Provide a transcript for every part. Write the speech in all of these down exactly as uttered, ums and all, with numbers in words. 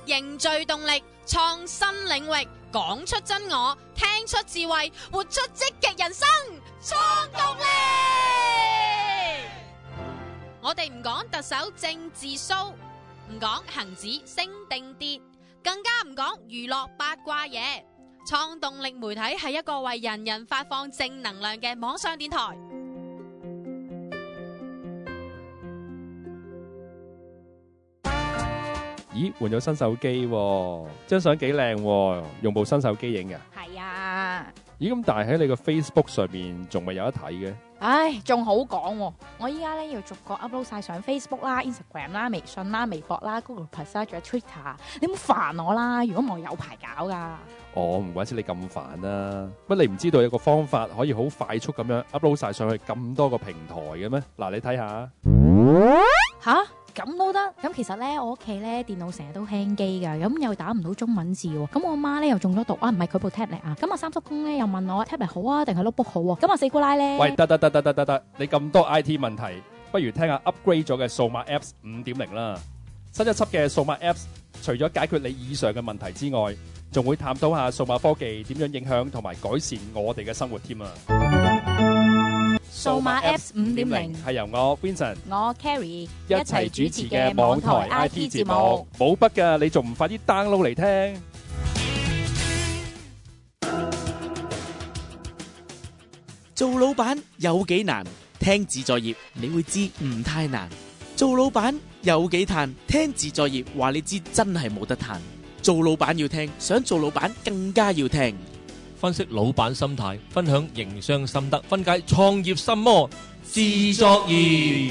凝聚動力，創新領域，講出真我，聽出智慧，活出積極人生，創動力。我哋唔講特首政治騷，唔講恒指升定跌，更加唔講娛樂八卦嘢。創動力媒體係一個為人人發放正能量嘅網上電台。 咦，換咗新手機喎，張相幾靚喎，用部新手機影嘅。 係啊。 咦，咁但係喺你個 Facebook 上面仲未有得睇嘅？ 唉，仲好講喎！我依家咧要逐個 upload 晒上 Facebook 啦、Instagram 啦、微信啦、微博啦、Google Plus 啦，仲有 Twitter。你唔好煩我啦，如果唔係我有排搞噶。 哦，唔怪之你咁煩啦。乜你唔知道有個方法可以好快速咁樣 upload 晒上去咁多個平台嘅咩？嗱，你睇下。 吓？咁都得？咁其實咧，我屋企咧電腦成日都輕機噶，咁又打唔到中文字喎。咁我媽咧又中咗毒啊，唔係佢部 tablet 啊。咁啊三叔公咧又問我 tablet 好啊定係 notebook 好啊？咁啊四姑奶咧， 喂，得得得得得得得，你咁多 I T 問題，不如聽下 upgrade 咗嘅數碼 Apps 五點零啦。新一輯嘅數碼 Apps 除咗解決你以上嘅問題之外，仲會探討下數碼科技點樣影響同埋改善我哋嘅生活添啊！ 數碼 Apps 五點零係由我 Vincent、 我 Carrie 一齊主持嘅網台 I T 節目，冇筆㗎，你仲唔快啲 download 嚟聽？ 做老闆有幾難？聽自在業你會知唔太難。做老闆有幾嘆？聽自在業話你知真係冇得嘆。做老闆要聽，想做老闆更加要聽。 分析老闆心態，分享營商心得，分解創業心魔，自作業。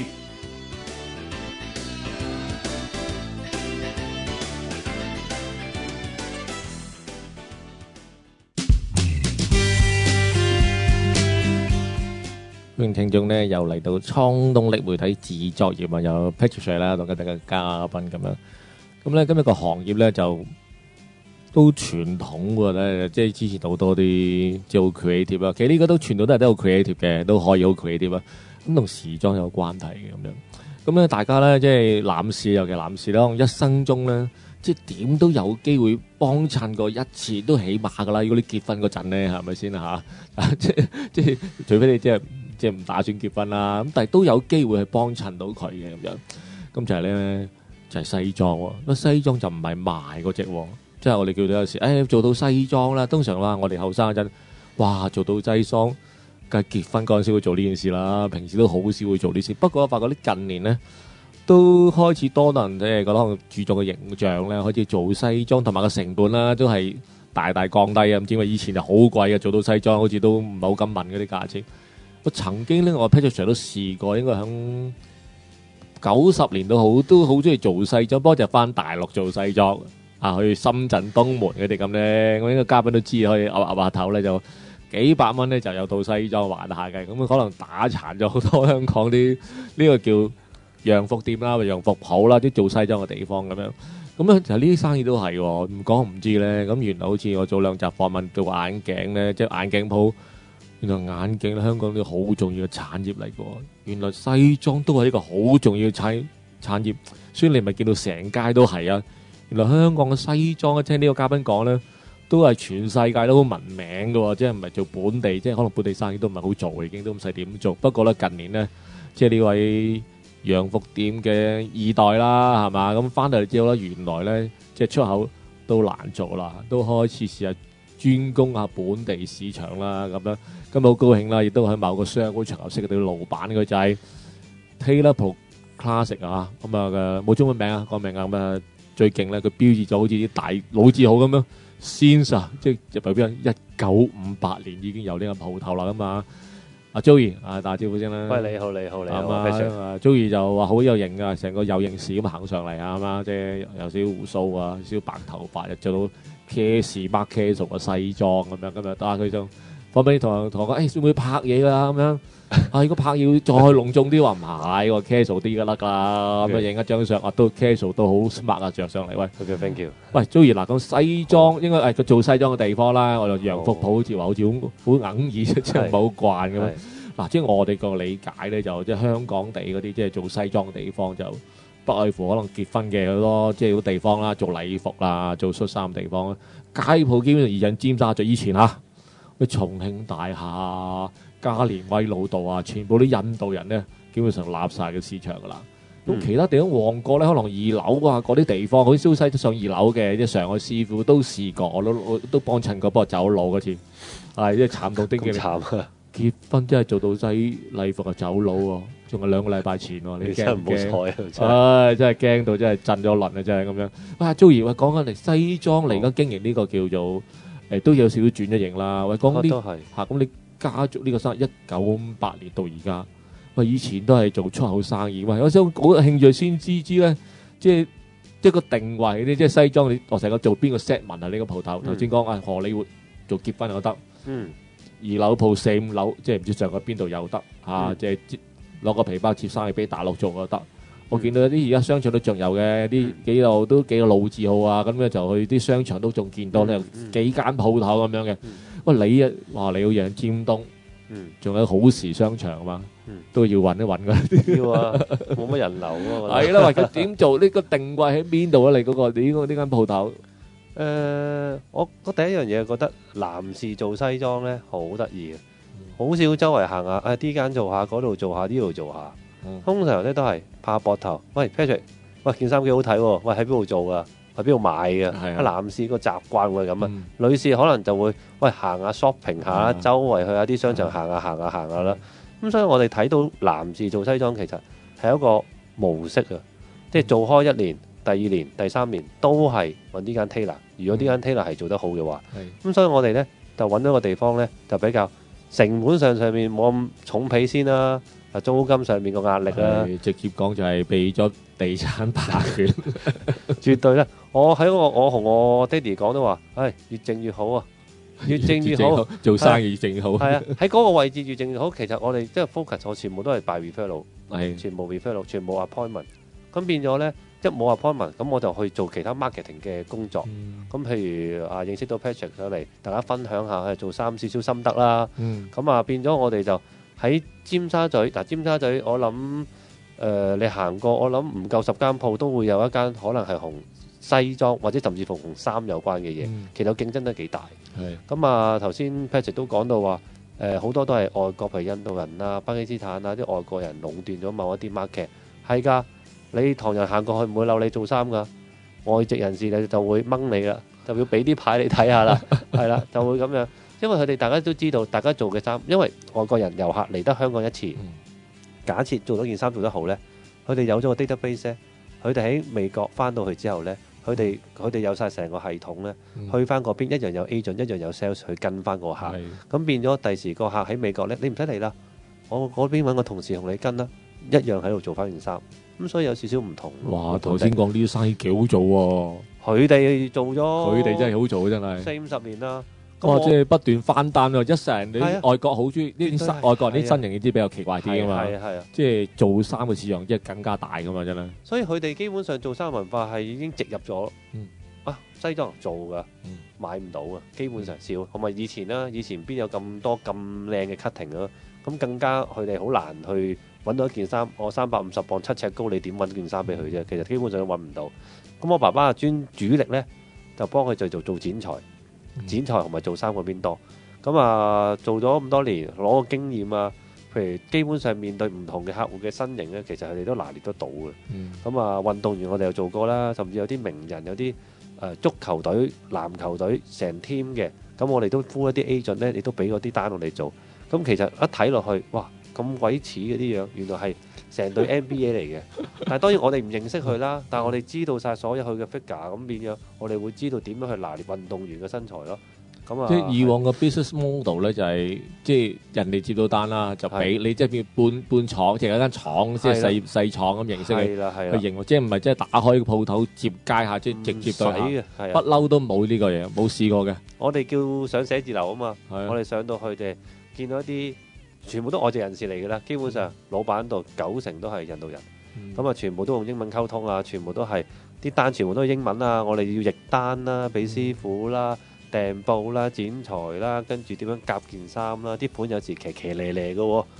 歡迎聽眾咧，又嚟到創動力媒體自作業啊，有 Patrick 啦，同大家嘅嘉賓咁樣。咁咧，今日個行業咧就都傳統嘅咧，即係之前好多啲即係好 creative 啊。其實呢個都傳統都係都好 creative 嘅，都可以好 creative 啊。咁同時裝有關係嘅咁樣。咁咧，大家咧即係男士，尤其男士啦，一生中咧即係點都有機會幫襯過一次，都起碼噶啦。如果你結婚嗰陣咧，係咪先嚇？即係即係，除非你即係即係唔打算結婚啦，咁但係都有機會去幫襯到佢嘅咁樣。咁就係咧，就係西裝喎。個西裝就唔係賣嗰隻喎。即係我哋叫到有時，誒、哎、做到西裝啦。通常話我哋後生嗰陣，哇做到西裝，梗係結婚嗰陣時會做呢件事啦。平時都好少會做呢啲事。不過我發覺啲近年咧，都開始多人即係覺得可能注重嘅形象咧，開始做西裝，同埋個成本啦，都係大大降低啊。唔知因為以前就好貴嘅，做到西裝好似都唔係好敢問嗰啲價錢。我曾經咧，我 Patrick 都試過，應該響九十年都好，都好中意做西裝，不過就翻大陸做西裝。啊！去深圳東門嗰啲咁咧，我呢個嘉賓都知，可以噏噏下頭咧，就幾百蚊咧就有套西裝玩下嘅。咁可能打殘咗好多香港啲呢個叫洋服店啦、洋服鋪啦，啲做西裝嘅地方咁樣。咁咧就呢啲生意都係喎，唔講唔知咧。咁原來好似我早兩集訪問做眼鏡咧，即係眼鏡鋪，原來眼鏡咧香港啲好重要嘅產業嚟嘅。原來西裝都係一個好重要嘅產產業，所以你咪見到成街都係啊！原來香港嘅西裝，聽呢個嘉賓講咧，都係全世界都好聞名嘅，即係唔係做本地，即係可能本地生意都唔係好做，已經都唔使點做。不過咧近年咧，即係呢位洋服店嘅二代啦，係嘛？咁翻到嚟之後咧，原來咧即係出口都難做啦，都開始試下專攻下本地市場啦，咁樣今日好高興啦，亦都喺某個商會場合識到老闆，佢就係 Taylor Pro Classic 啊，咁啊嘅冇中文名啊，個名啊咁啊。最勁咧，佢標誌咗好似啲大老字號咁樣 ，since 啊，即係入邊一九五八年已經有呢個鋪頭啦咁嘛。阿 Joey 啊，打招呼先啦。 喂，你好，你好，你好。 啊 Joey 就話好有型噶，成個有型士咁行上嚟啊嘛，即係有少少胡鬚啊，少少白頭髮，又着到 casual 白 casual 嘅西裝咁樣，咁啊打佢就放俾你同同我講，誒會唔會拍嘢㗎咁樣？啊！如果拍要再隆重啲，話唔係喎 casual 啲㗎啦㗎，咁啊影一張相啊，都 casual 都好 smart 啊，着上嚟喂。 OK，thank you。 喂 ，Joey 嗱，講西裝應該誒佢做西裝嘅地方啦，我哋洋服鋪好似話好似好好硬耳，即係唔係好慣咁樣。嗱，即係我哋個理解咧，就即係香港地嗰啲即係做西裝嘅地方就不外乎可能結婚嘅好多即係好多地方啦，做禮服啦、做恤衫地方啦，街鋪基本上移引尖沙咀以前嚇，咩重慶大廈、加連威老道啊，全部啲印度人咧基本上立晒嘅市場噶啦。咁、嗯、其他地方旺角咧，可能二樓啊嗰啲地方，好似蘇西都上二樓嘅，即係上海師傅都試過，我都我都幫襯過，不過走佬嗰次係即係慘到啲嘅。 慘啊！ 結婚真係做到西禮服啊走佬喎，仲係兩個禮拜前喎，你驚唔驚？唉，真係驚到真係震咗輪啊！真係咁樣。喂，Joey，喂，講緊嚟西裝嚟，而家經營呢個叫做誒都有少少轉咗型啦。喂，講啲嚇咁你家族呢個生意一九五八年到而家。喂，以前都係做出口生意，喂，我想好興趣先知知咧，即係即係個定位咧，即係西裝你我成日做邊個 set 文啊？呢個鋪頭頭先講啊，荷里活做結婚又得，嗯，二樓鋪四五樓，即係唔知上個邊度又得嚇，即係攞個皮包接生意俾大陸做又得。我見到有啲而家商場都仲有嘅，啲幾度都幾個老字號啊，咁咧就去啲商場都仲見到咧幾間鋪頭咁樣嘅。喂，你啊話你要養尖東，嗯，仲有好時商場啊嘛。都要揾一揾㗎， 要啊，冇乜人流啊。 係啦，喂，佢點做呢個定位喺邊度啊？你嗰個你呢個呢間鋪頭？ 誒，我我第一樣嘢覺得男士做西裝咧好得意嘅，好少周圍行下，誒呢間做下，嗰度做下，呢度做下。通常咧都係拍膊頭，喂 Patrick，喂件衫幾好睇喎，喂喺邊度做㗎？喺邊度買㗎？啊，男士個習慣會係咁啊，女士可能就會喂行下 shopping 下，周圍去下啲商場行下行下行下啦。咁所以我哋睇到男士做西裝其實係一個模式啊，即係做開一年、第二年、第三年都係揾呢間 tailor。如果呢間 tailor 係做得好嘅話，咁所以我哋呢就揾咗個地方呢，就比較成本上上面冇咁重皮先啦，啊租金上面個壓力啦， 直接講就係避咗地產霸權， 絕對啦！我喺我我同我爹哋講都話，唉，越整越好啊！越整越好， 做生意越整越好。 係啊，喺嗰個位置越整越好。其實我哋即係 focus，我全部都係 by referral，係全部 referral，全部 appointment。咁變咗咧，一冇 appointment，咁我就去做其他 marketing 嘅工作。咁譬如啊，認識到 Patrick 上嚟，大家分享下做衫少少心得啦。咁啊，變咗我哋就喺尖沙咀嗱，尖沙咀我諗誒，你行過我諗唔夠十間鋪都會有一間可能係紅西裝或者甚至乎同衫有關嘅嘢，嗯、其實競爭都幾大。咁啊，頭先 Patrick 都講到話，誒、呃、好多都係外國，譬如印度人啊、巴基斯坦啊啲外國人壟斷咗某一啲 market。係㗎，你唐人行過去唔會留你做衫㗎，外籍人士你就會掹你啦，就要俾啲牌你睇下啦，係啦，就會咁樣。因為佢哋大家都知道，大家做嘅衫，因為外國人遊客嚟得香港一次，嗯、假設做咗件衫做得好呢，佢哋有咗個 database 咧，佢哋喺美國翻到去之後呢。佢哋佢哋有晒成個系統咧，嗯、去翻嗰邊一樣有 agent， 一樣有 sales 去跟翻個客，咁變咗第時個客喺美國咧，你唔使嚟啦，我嗰邊揾個同事同你跟啦，一樣喺度做翻件衫，咁所以有少少唔同。 哇！頭先講呢啲生意幾好做喎， 佢哋做咗， 佢哋真係好做真係四五十年啦。 哇！即係不斷翻單喎，一成你外國好中意呢啲外國人啲身形，你知比較奇怪啲噶嘛， 係啊係啊， 即係做衫嘅市場即係更加大噶嘛，真係。 所以佢哋基本上做衫文化係已經植入咗。 嗯、 啊，西裝做噶，嗯、買唔到啊，基本上少。同埋以前啦，以前邊有咁多咁靚嘅 cutting 啊？咁更加佢哋好難去揾到一件衫。我三百五十磅七尺高，你點揾件衫俾佢啫？其實基本上都揾唔到。咁我爸爸專主力咧，就幫佢就做做剪裁。剪裁同埋做衫嗰邊多，咁啊做咗咁多年，攞個經驗啊，譬如基本上面對唔同嘅客戶嘅身形咧，其實佢哋都拿捏得到嘅。咁、嗯、啊運動員我哋又做過啦，甚至有啲名人，有啲誒、呃、足球隊、籃球隊成 team 嘅，咁我哋都呼一啲 agent 咧，亦都俾嗰啲單我哋做。咁其實一睇落去，哇咁鬼似嘅啲樣，原來係成隊 N B A 嚟嘅。但係當然我哋唔認識佢啦，但係我哋知道晒所有佢嘅 figure， 咁變咗我哋會知道點樣去拿捏運動員嘅身材咯。咁啊， 即係以往嘅 business model 咧，就係即係人哋接到單啦，就俾你即係變半半廠，即係一間廠，即係細細廠咁形式去去營，即係唔係即係打開個鋪頭接街下，即係直接對客，不嬲都冇呢個嘢，冇試過嘅。我哋叫上寫字樓啊嘛，我哋上到去嘅見到一啲全部都外籍人士嚟嘅啦，基本上老闆度九成都係印度人，咁啊全部都用英文溝通啊，全部都係啲單全部都係英文啊，我哋要譯單啦，俾師傅啦。訂布啦、剪裁啦，跟住點樣夾件衫啦，啲盤有時騎騎咧咧嘅喎，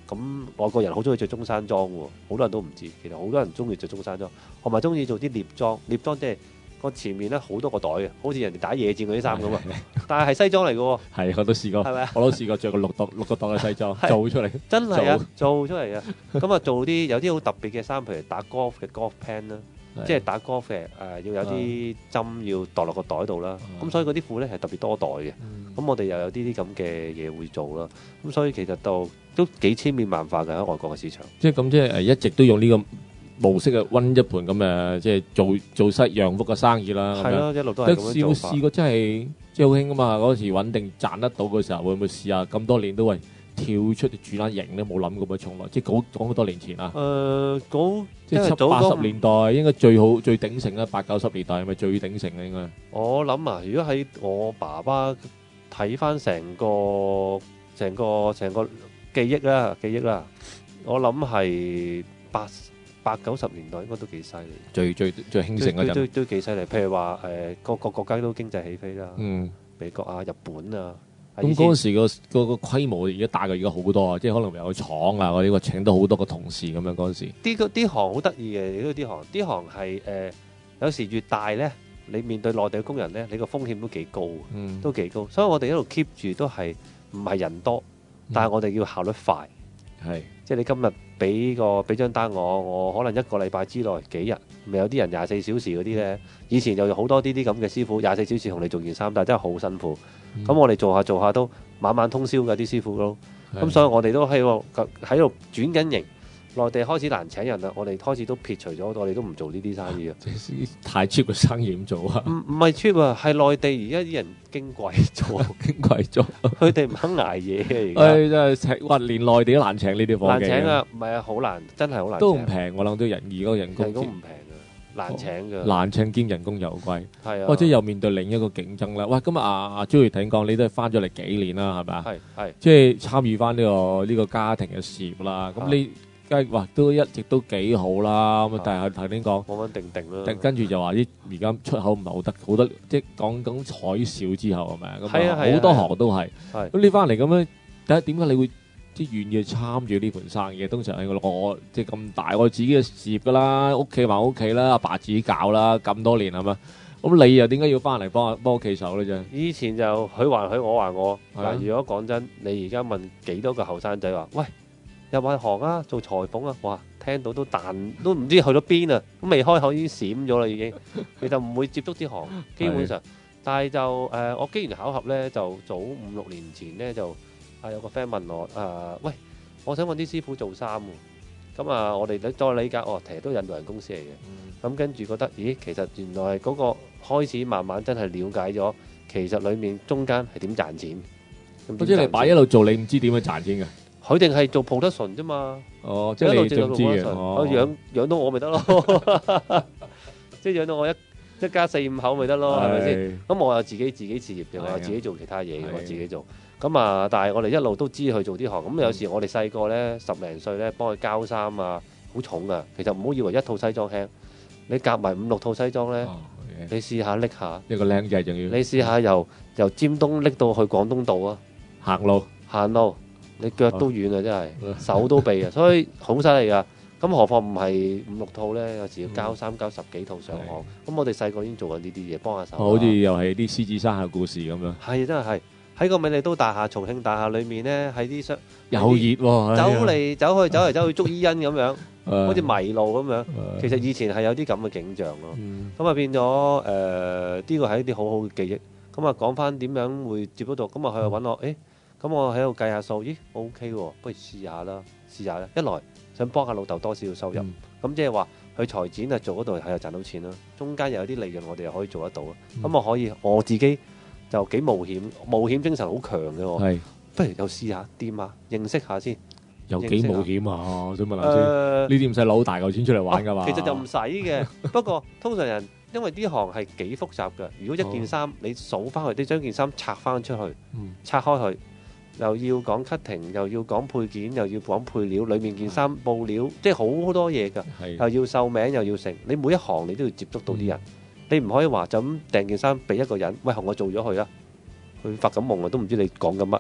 咁外國人好中意着中山裝喎，好多人都唔知，其實好多人中意着中山裝，同埋中意做啲獵裝，獵裝即係個前面咧好多個袋嘅，好似人哋打野戰嗰啲衫咁啊，但係係西裝嚟嘅喎。 係，我都試過， 係咪啊？ 我都試過着個六袋六個袋嘅西裝係做出嚟， 真係啊，做出嚟啊！咁啊，做啲有啲好特別嘅衫，譬如打 golf 嘅 golf pen 啦，即係打 golf 嘅誒、呃，要有啲針要墮落個袋度啦。咁、 啊所以嗰啲褲咧係特別多袋嘅。咁、 嗯我哋又有啲啲咁嘅嘢會做啦。咁所以其實都都幾千變萬化嘅喺外國嘅市場。 即係咁，即係誒一直都用呢個模式嘅温一盤咁誒，即係做做西洋服嘅生意啦。 係咯，一路都係咁樣試過做法。 試過真係即係好興啊嘛！嗰時穩定賺得到嘅時候，會唔會試下咁多年都係跳出轉下型咧？冇諗過咁從來，即係講講好多年前啊！ 誒，嗰即係七早嗰八十年代應該最好最鼎盛啦，八九十年代係咪最鼎盛咧？應該我諗啊，如果喺我爸爸睇翻成個成個成個記憶啦，記憶啦，我諗係八八九十年代應該都幾犀利， 最最最興盛嗰陣， 都都都幾犀利。譬如話誒，各個國家都經濟起飛啦， 嗯， 美國啊、日本啊， 咁嗰陣時個個個規模而家大過而家好多啊！即係可能有個廠啊嗰啲，話請到好多個同事咁樣嗰陣時。 啲個啲行好得意嘅，亦都啲行啲行係誒，有時越大咧，你面對內地嘅工人咧，你個風險都幾高， 嗯， 都幾高。所以我哋一路 keep 住都係唔係人多，但係我哋要效率快。 係即係你今日俾個俾張單我，我可能一個禮拜之內幾日，咪有啲人廿四小時嗰啲咧。以前就有好多啲啲咁嘅師傅廿四小時同你做件衫，但係真係好辛苦。咁、 嗯我哋做下做下都晚晚通宵嘅啲師傅咯。咁所以我哋都喺度喺度轉緊型。內地開始難請人啦，我哋開始都撇除咗，我哋都唔做呢啲生意啊。 太 cheap 嘅生意咁做啊！ 唔唔係 cheap 啊，係內地而家啲人矜貴咗， 矜貴咗， 佢哋唔肯捱嘢嘅而家。 誒真係請，哇！連內地都難請呢啲伙計。 難請啊，唔係啊，好難，真係好難請。 都唔平，我諗都人而嗰個人工人工唔平啊，難請㗎。 難請兼人工又貴， 係啊， 或者又面對另一個競爭啦。喂，咁啊，阿 Joey 聽講你都係翻咗嚟幾年啦，係咪啊？ 係係。 即係參與翻呢個呢個家庭嘅事業啦。咁你梗係話都一直都幾好啦。咁但係頭先講穩穩定定啦。 跟住就話啲而家出口唔係好得，好多即係講講海嘯之後係咪啊？咁係啊係啊好多行都係。 係咁你翻嚟咁樣，第一點解你會即係願意去參與呢盤生意？通常係我即係咁大我自己嘅事業㗎啦，屋企還屋企啦，阿爸自己搞啦，咁多年係嘛？咁你又點解要翻嚟幫幫屋企手咧？啫？ 以前就佢還佢，我還我。 係啊嗱，如果講真，你而家問幾多個後生仔話，喂，入埋行啊，做裁縫啊，哇，聽到都彈，都唔知去咗邊啊！咁未開口已經閃咗啦，已經。你就唔會接觸啲行，基本上。但係就誒、呃，我機緣巧合咧，就早五六年前咧，就啊有個 friend 問我誒、呃，喂，我想揾啲師傅做衫喎。咁啊，我哋再理解，哦，其實都印度人公司嚟嘅。咁、嗯、跟住覺得，咦，其實原來嗰個開始慢慢真係了解咗，其實裡面中間係點賺錢。咁即係你擺一路做，你唔知點樣賺錢嘅。 佢定係做 production 啫嘛。 哦，即係你仲知嘅。 我養養到我咪得咯，即係養到我一一家四五口咪得咯，係咪先？咁我又自己自己事業嘅，我又自己做其他嘢嘅，我自己做。咁啊，但係我哋一路都知去做啲行。咁有時我哋細個咧，十零歲咧，幫佢交衫啊，好重噶。其實唔好以為一套西裝輕，你夾埋五六套西裝咧，你試下拎下。 一個靚仔仲要。 你試下由由尖東拎到去廣東道啊， 行路行路，你腳都軟啊，真係手都痹啊，所以好犀利噶。咁何況唔係五六套咧，有時要交衫交十幾套上行。咁我哋細個已經做緊呢啲嘢，幫下手。 好似又係啲獅子山下故事咁樣。 係真係係。喺個美利都大廈、重慶大廈裏面咧，喺啲商又熱喎， 走嚟走去、走嚟走去捉伊人咁樣，好似迷路咁樣。其實以前係有啲咁嘅景象咯。咁啊變咗誒，呢個係一啲好好嘅記憶。咁啊講翻點樣會接得到？咁啊佢又揾我，誒，咁我喺度計下數，咦 OK 喎，不如試下啦，試下啦。一來想幫下老豆多少少收入，咁即係話去裁剪啊做嗰度係又賺到錢啦，中間又有啲利潤，我哋又可以做得到啦。咁我可以我自己。就幾冒險，冒險精神好強嘅喎。係，不如又試下掂下，認識下先。 有幾冒險啊？我想問下先。呢啲唔使攞好大嚿錢出嚟玩㗎嘛？ 其實就唔使嘅，不過通常人因為呢行係幾複雜嘅。如果一件衫你數翻去，你將件衫拆翻出去，拆開佢，又要講 cutting，又要講配件，又要講配料，裡面件衫布料，即係好多嘢㗎。又要繡名，又要成，你每一行你都要接觸到啲人。你唔可以話就咁訂件衫俾一個人，喂，我做咗佢啦，佢發緊夢啊，都唔知你講緊乜。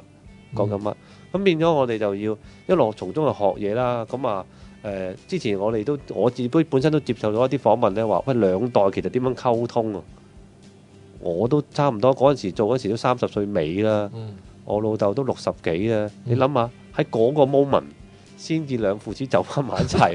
講緊乜。咁變咗我哋就要一路從中去學嘢啦。咁啊誒，之前我哋都我自己本身都接受咗一啲訪問咧，話喂兩代其實點樣溝通啊？我都差唔多嗰陣時做嗰時都三十歲尾啦， 嗯、 我老豆都六十幾啦。你諗下喺嗰個 moment 先至兩父子走翻埋一齊，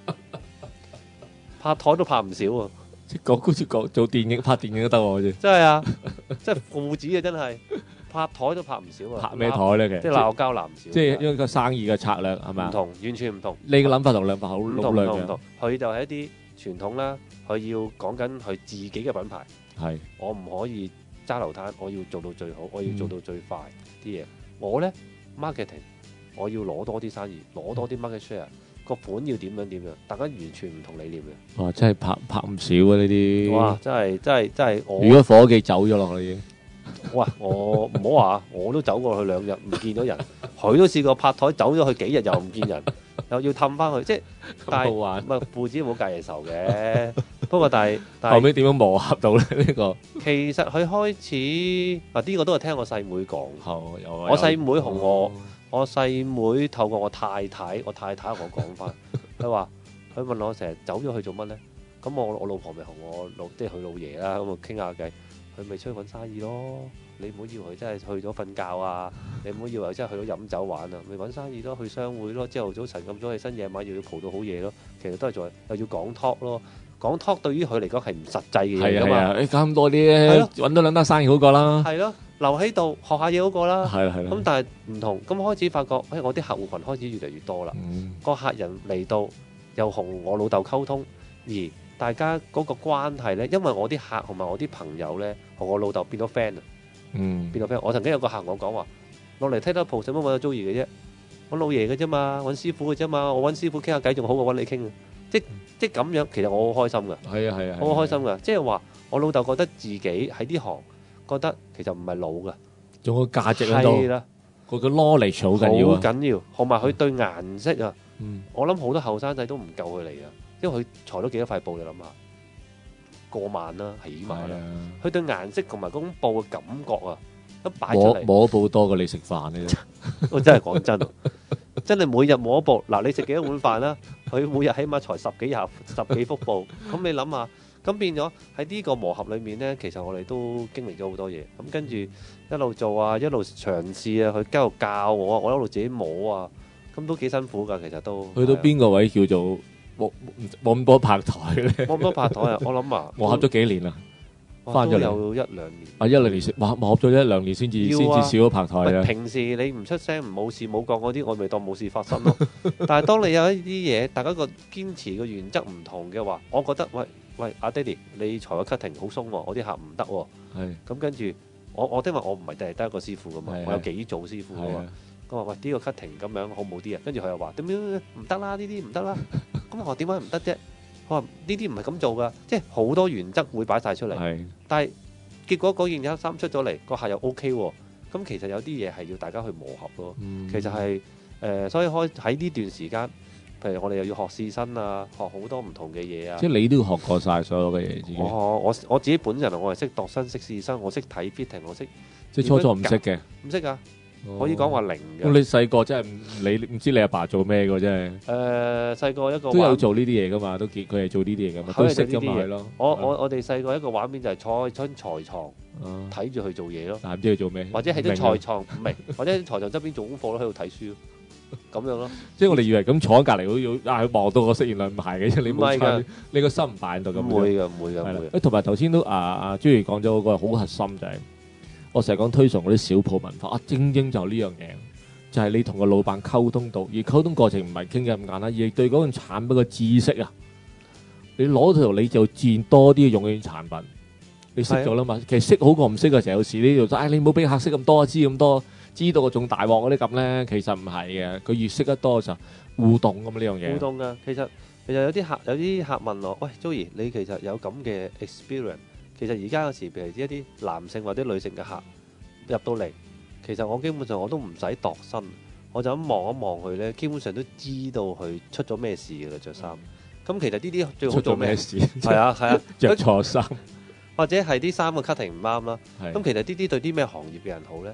拍台都拍唔少啊！ 即係講好似講做電影拍電影都得喎，啫。 真係啊！即係父子啊，真係拍台都拍唔少啊！ 拍咩台咧？其實即係鬧交鬧唔少。 即係因為個生意嘅策略係咪啊？ 唔同，完全唔同。 你嘅諗法同兩法好唔兩樣同唔同。佢就係一啲傳統啦，佢要講緊佢自己嘅品牌。 係。 我唔可以揸流攤，我要做到最好，我要做到最快啲嘢。我咧 marketing，我要攞多啲生意，攞多啲 market share。個款要點樣點樣，大家完全唔同理念嘅。 哇！真係拍拍唔少啊呢啲。 哇！真係真係真係我。 如果伙計走咗落去已經。 哇！我唔好話，我都走過去兩日唔見咗人，佢都試過拍台走咗去幾日又唔見人，又要氹翻去，即係但係唔係父子冇隔夜仇嘅。不過但係但係後尾點樣磨合到咧？呢個其實佢開始啊，呢個都係聽我細妹講。 後有我細妹同我。我細妹透過我太太，我太太同我講翻，佢話佢問我成日走咗去做乜咧？咁我我老婆咪同我老即係佢老爺啦，咁啊傾下偈，佢咪出去揾生意咯。你唔好以為佢真係去咗瞓覺啊，你唔好以為真係去咗飲酒玩啊，咪揾生意咯，去商會咯，朝頭早晨咁早起身，夜晚又要蒲到好夜咯。其實都係做又要講 talk 咯，講 talk 對於佢嚟講係唔實際嘅嘢㗎嘛。 你搞咁多啲，揾到兩單生意好過啦。 係咯。留喺度學下嘢好過啦， 係啦係啦。 咁但係唔同，咁開始發覺，誒、哎、我啲客戶群開始越嚟越多啦。個、嗯、客人嚟到又同我老豆溝通，而大家嗰個關係咧，因為我啲客同埋我啲朋友咧，同我老豆變咗 friend 啊， 嗯，變咗 friend。我曾經有個客我講話，落嚟睇得鋪，使乜揾阿 Joey 嘅啫？揾老爺嘅啫嘛，揾師傅嘅啫嘛，我揾師傅傾下偈仲好過揾你傾啊！即即咁樣，其實我好開心㗎。係啊係啊，好開心㗎。即係話我老豆覺得自己喺呢行。覺得其實唔係老㗎， 仲有價值喺度。係啦，個個 knowledge 好緊要啊，好緊要。同埋佢對顏色啊， 嗯、 我諗好多後生仔都唔夠佢嚟啊，因為佢裁咗幾多塊布，你諗下，過萬啦，起碼啦。佢對顏色同埋嗰種布嘅感覺啊，一擺出嚟， 摸摸布多過你食飯嘅啫。 我真係講真，真係每日摸布。嗱，你食幾多碗飯啦？佢每日起碼裁十幾廿十幾幅布，咁你諗下。咁變咗喺呢個磨合裏面呢，其實我哋都經歷咗好多嘢。咁跟住一路做啊，一路嘗試啊，佢一路教我啊，我一路自己摸啊，咁都幾辛苦㗎。其實都去到邊個位叫做冇冇咁多拍台咧？ 冇咁多拍台啊！我諗啊， 磨合咗幾年啊？ 翻咗有一兩年。 啊，一兩年先磨磨合咗一兩年先至先至少咗拍台啊！ 平時你唔出聲唔冇事冇講嗰啲，我咪當冇事發生咯。但係當你有一啲嘢，大家個堅持嘅原則唔同嘅話，我覺得喂。喂，阿爹哋，你裁個 cutting 好鬆喎，我啲客唔得喎。係。咁跟住，我我因為我唔係淨係得一個師傅噶嘛，我有幾組師傅噶嘛。咁話喂，呢個 cutting 咁樣好唔好啲啊？跟住佢又話點樣唔得啦？呢啲唔得啦。咁我話點解唔得啫？我話呢啲唔係咁做噶，即係好多原則會擺晒出嚟。係。但係結果嗰件衫出咗嚟，個客又 OK 喎。咁其實有啲嘢係要大家去磨合咯。嗯、其實係誒、呃，所以開喺呢段時間。譬如我哋又要學試身啊，學好多唔同嘅嘢啊。 即係你都要學過晒所有嘅嘢自己。 我我我自己本人我係識度身、識試身，我識睇 fitting， 我識。 即係初初唔識嘅。 唔識㗎，可以講話零嘅。 咁你細個真係你唔知你阿爸做咩嘅真係。 誒，細個一個都有做呢啲嘢㗎嘛，都見佢係做呢啲嘢㗎嘛，都識㗎嘛係咯。 我我我哋細個一個畫面就係坐喺張裁床睇住佢做嘢咯。 但係唔知佢做咩？ 或者喺張裁床唔明，或者喺裁床側邊做功課咯，喺度睇書。咁樣咯， 即係我哋以為咁坐喺隔離好要啊，望到個色，原來唔係嘅啫。你冇錯，你個心唔擺喺度咁。 唔會嘅，唔會嘅， 係啦。誒，同埋頭先都啊啊，朱怡講咗嗰個好核心就係，我成日講推崇嗰啲小鋪文化啊，正正就呢樣嘢，就係你同個老闆溝通到，而溝通過程唔係傾嘅咁簡單，而係對嗰樣產品嘅知識啊，你攞到你就自然多啲用嗰啲產品，你識咗啦嘛。其實識好過唔識嘅時候，有時呢度，唉，你冇俾客識咁多，知咁多。知道個仲大鑊嗰啲咁咧，其實唔係嘅。佢越識得多就互動咁嘛，呢樣嘢。互動㗎，其實其實有啲客有啲客問我，喂 Joey，你其實有咁嘅 experience？其實而家有時譬如一啲男性或者女性嘅客入到嚟，其實我基本上我都唔使度身，我就咁望一望佢咧，基本上都知道佢出咗咩事㗎啦，著衫。咁其實呢啲最好做咩事？係啊係啊，著錯衫，或者係啲衫嘅 cutting 唔啱啦。咁其實呢啲對啲咩行業嘅人好咧？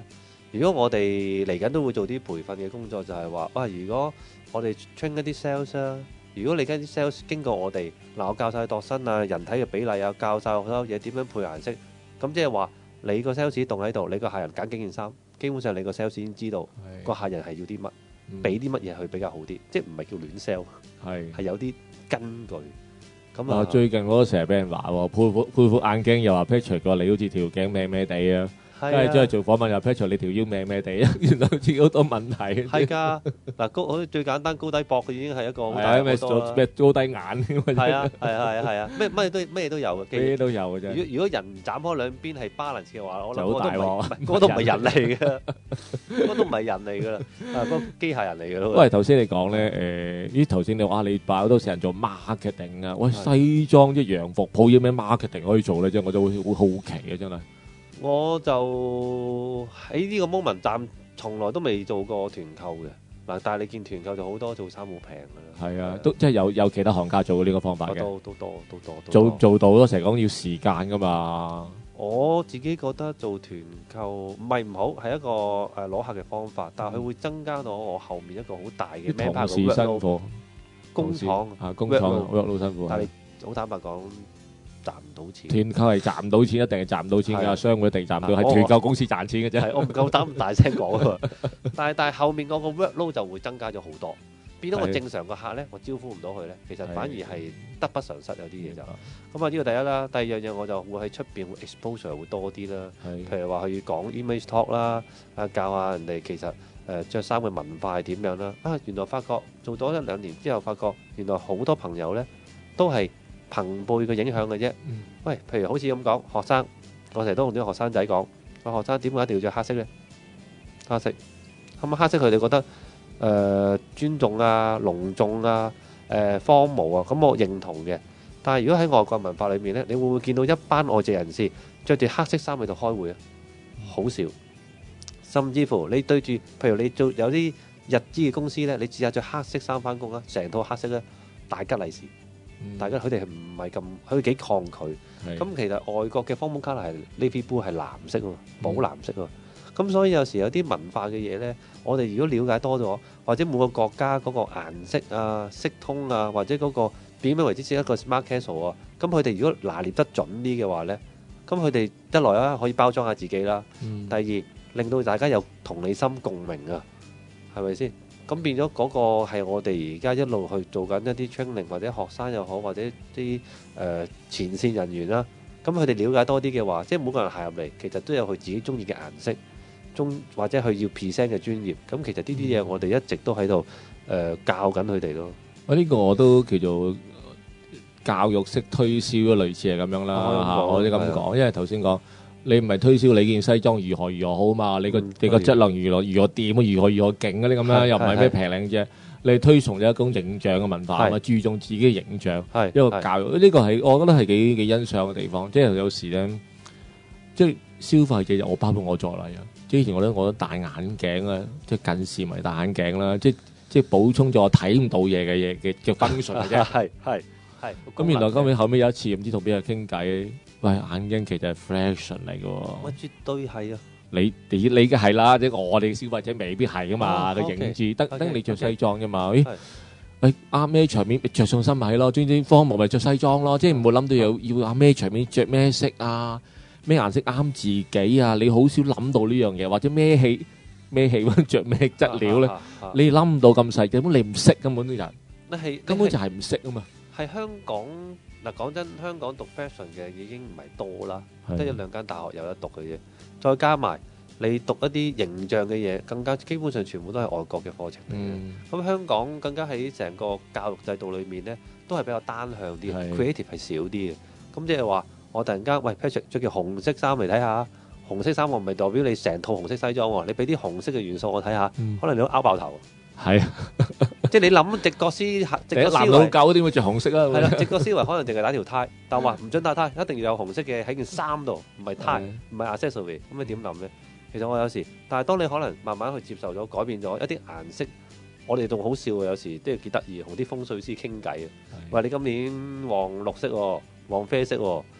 如果我哋嚟緊都會做啲培訓嘅工作，就係話，哇！如果我哋 train 一啲 sales 啊，如果你跟啲 sales 經過我哋，嗱我教晒度身啊、人體嘅比例啊，教晒好多嘢點樣配顏色，咁即係話你個 sales 動喺度，你個客人揀幾件衫，基本上你個 sales 已經知道個客人係要啲乜，俾啲乜嘢去比較好啲，即係唔係叫亂 sell，係係有啲根據。咁啊， 最近我都成日俾人話喎，配副配副眼鏡又話 Patrick 個你好似條頸歪歪地啊。跟住之後做訪問又 Patrick 你條腰歪歪地啊，原來好似好多問題。 係㗎，嗱高好似最簡單高低膊已經係一個好大好多啦。 咩高低眼？ 係啊係啊係啊係啊，咩乜都咩都有嘅。 咩都有嘅啫。 如果如果人斬開兩邊係 balance 嘅話，我諗好大鑊。 嗰都唔係人嚟嘅，嗰都唔係人嚟㗎啦，啊嗰機械人嚟㗎咯。 喂，頭先你講咧，誒，咦頭先你話你擺好多時間做 marketing 啊，喂西裝即係洋服鋪有咩 marketing 可以做咧？即係我就會好好奇嘅真係。 我就喺呢個 moment 暫從來都未做過團購嘅嗱，但係你見團購就好多做衫好平㗎啦。 係啊，都即係有有其他行家做呢個方法嘅。 都都多都多。 做做到咯，成日講要時間㗎嘛。 我自己覺得做團購唔係唔好，係一個誒攞客嘅方法，但係佢會增加到我後面一個好大嘅咩？ 同事辛苦， 工廠啊工廠 work 好辛苦。 但係好坦白講。賺唔到錢， 團購係賺唔到錢，一定係賺唔到錢㗎。商會一定賺唔到，係團購公司賺錢嘅啫。 係我唔夠膽咁大聲講啊！但係但係後面嗰個 workload 就會增加咗好多，變咗我正常個客咧，我招呼唔到佢咧，其實反而係得不償失有啲嘢就。咁啊呢個第一啦，第二樣嘢我就會喺出邊會 exposure 會多啲啦。譬如話佢講 image talk 啦，啊教下人哋其實誒著衫嘅文化係點樣啦。啊原來發覺做咗一兩年之後，發覺原來好多朋友咧都係朋輩嘅影響嘅啫，嗯、喂，譬如好似咁講，學生，我成日都同啲學生仔講，個學生點解一定要着黑色呢？黑色，咁啊黑色佢哋覺得誒、呃、尊重啊、隆重啊、誒、呃、荒謬啊，咁我認同嘅。但係如果喺外國文化裏面呢，你會唔會見到一班外籍人士着住黑色衫喺度開會啊？好少，甚至乎你對住，譬如你做有啲日資嘅公司呢，你試下着黑色衫翻工啊，成套黑色呢，大吉利是。大家佢哋係唔係咁，佢幾抗拒。咁其實外國嘅 formal colour係 navy blue 係藍色喎，寶藍色喎。咁所以有時有啲文化嘅嘢咧，我哋如果了解多咗，或者每個國家嗰個顏色啊、色通啊，或者嗰個點樣為之係一個 smart casual 啊，咁佢哋如果拿捏得準啲嘅話咧，咁佢哋一來啊可以包裝下自己啦，第二令到大家有同理心共鳴啊，係咪先？咁變咗嗰個係我哋而家一路去做緊一啲 training，或者學生又好，或者啲誒、呃、前線人員啦。咁佢哋了解多啲嘅話，即係每個人行入嚟，其實都有佢自己中意嘅顏色，中或者佢要 present 嘅專業。咁其實呢啲嘢我哋一直都喺度誒教緊佢哋咯。我呢、 呢個我都叫做教育式推銷，類似係咁樣啦。我哋咁講，因為頭先講。你唔係推銷你件西裝如何如何好嘛？你個你個質量如何如何掂啊？如何如何勁嗰啲咁樣，又唔係咩平靚啫。你推崇咗一種形象嘅文化嘛，注重自己嘅形象，一個教育。呢個係我覺得係幾幾欣賞嘅地方。即係有時咧，即係消費者我包括我在內啊。之前我咧我都戴眼鏡啊，即係近視咪戴眼鏡啦，即係即係補充咗我睇唔到嘢嘅嘢嘅嘅 function 嘅啫。係係係。咁原來今尾後尾有一次唔知同邊個傾偈。喂，眼鏡其實係 fashion 嚟嘅喎， 我絕對係啊！ 你你你嘅係啦，即係我哋消費者未必係噶嘛，個影子得得你着西裝啫嘛。咦？喂，啱咩場面着上身咪係咯，專專荒謬咪着西裝咯，即係唔會諗到有要啱咩場面着咩色啊，咩顏色啱自己啊？你好少諗到呢樣嘢，或者咩氣咩氣溫着咩質料咧？你諗唔到咁細，根本你唔識根本啲人，根本就係唔識啊嘛。 係香港。嗱，講真，香港讀 fashion 嘅已經唔係多啦，得一兩間大學有得讀嘅啫。再加埋你讀一啲形象嘅嘢，更加基本上全部都係外國嘅課程嚟嘅。咁、嗯、香港更加喺成個教育制度裏面咧，都係比較單向啲，creative 係少啲嘅。咁即係話，我突然間喂 Patrick 着件紅色衫嚟睇下，紅色衫我唔係代表你成套紅色西裝喎，你俾啲紅色嘅元素我睇下，嗯、可能你都拗爆頭。係啊，即係你諗直覺思，直覺思維，男老狗點會着紅色啊？係啦，直覺思維可能淨係打條呔，但話唔准打呔，一定要有紅色嘅喺件衫度，唔係呔，唔係 accessory。咁你點諗咧？其實我有時，但係當你可能慢慢去接受咗、改變咗一啲顏色，我哋仲好笑嘅，有時都係幾得意，同啲風水師傾偈啊。喂，你今年黃綠色喎，黃啡色喎。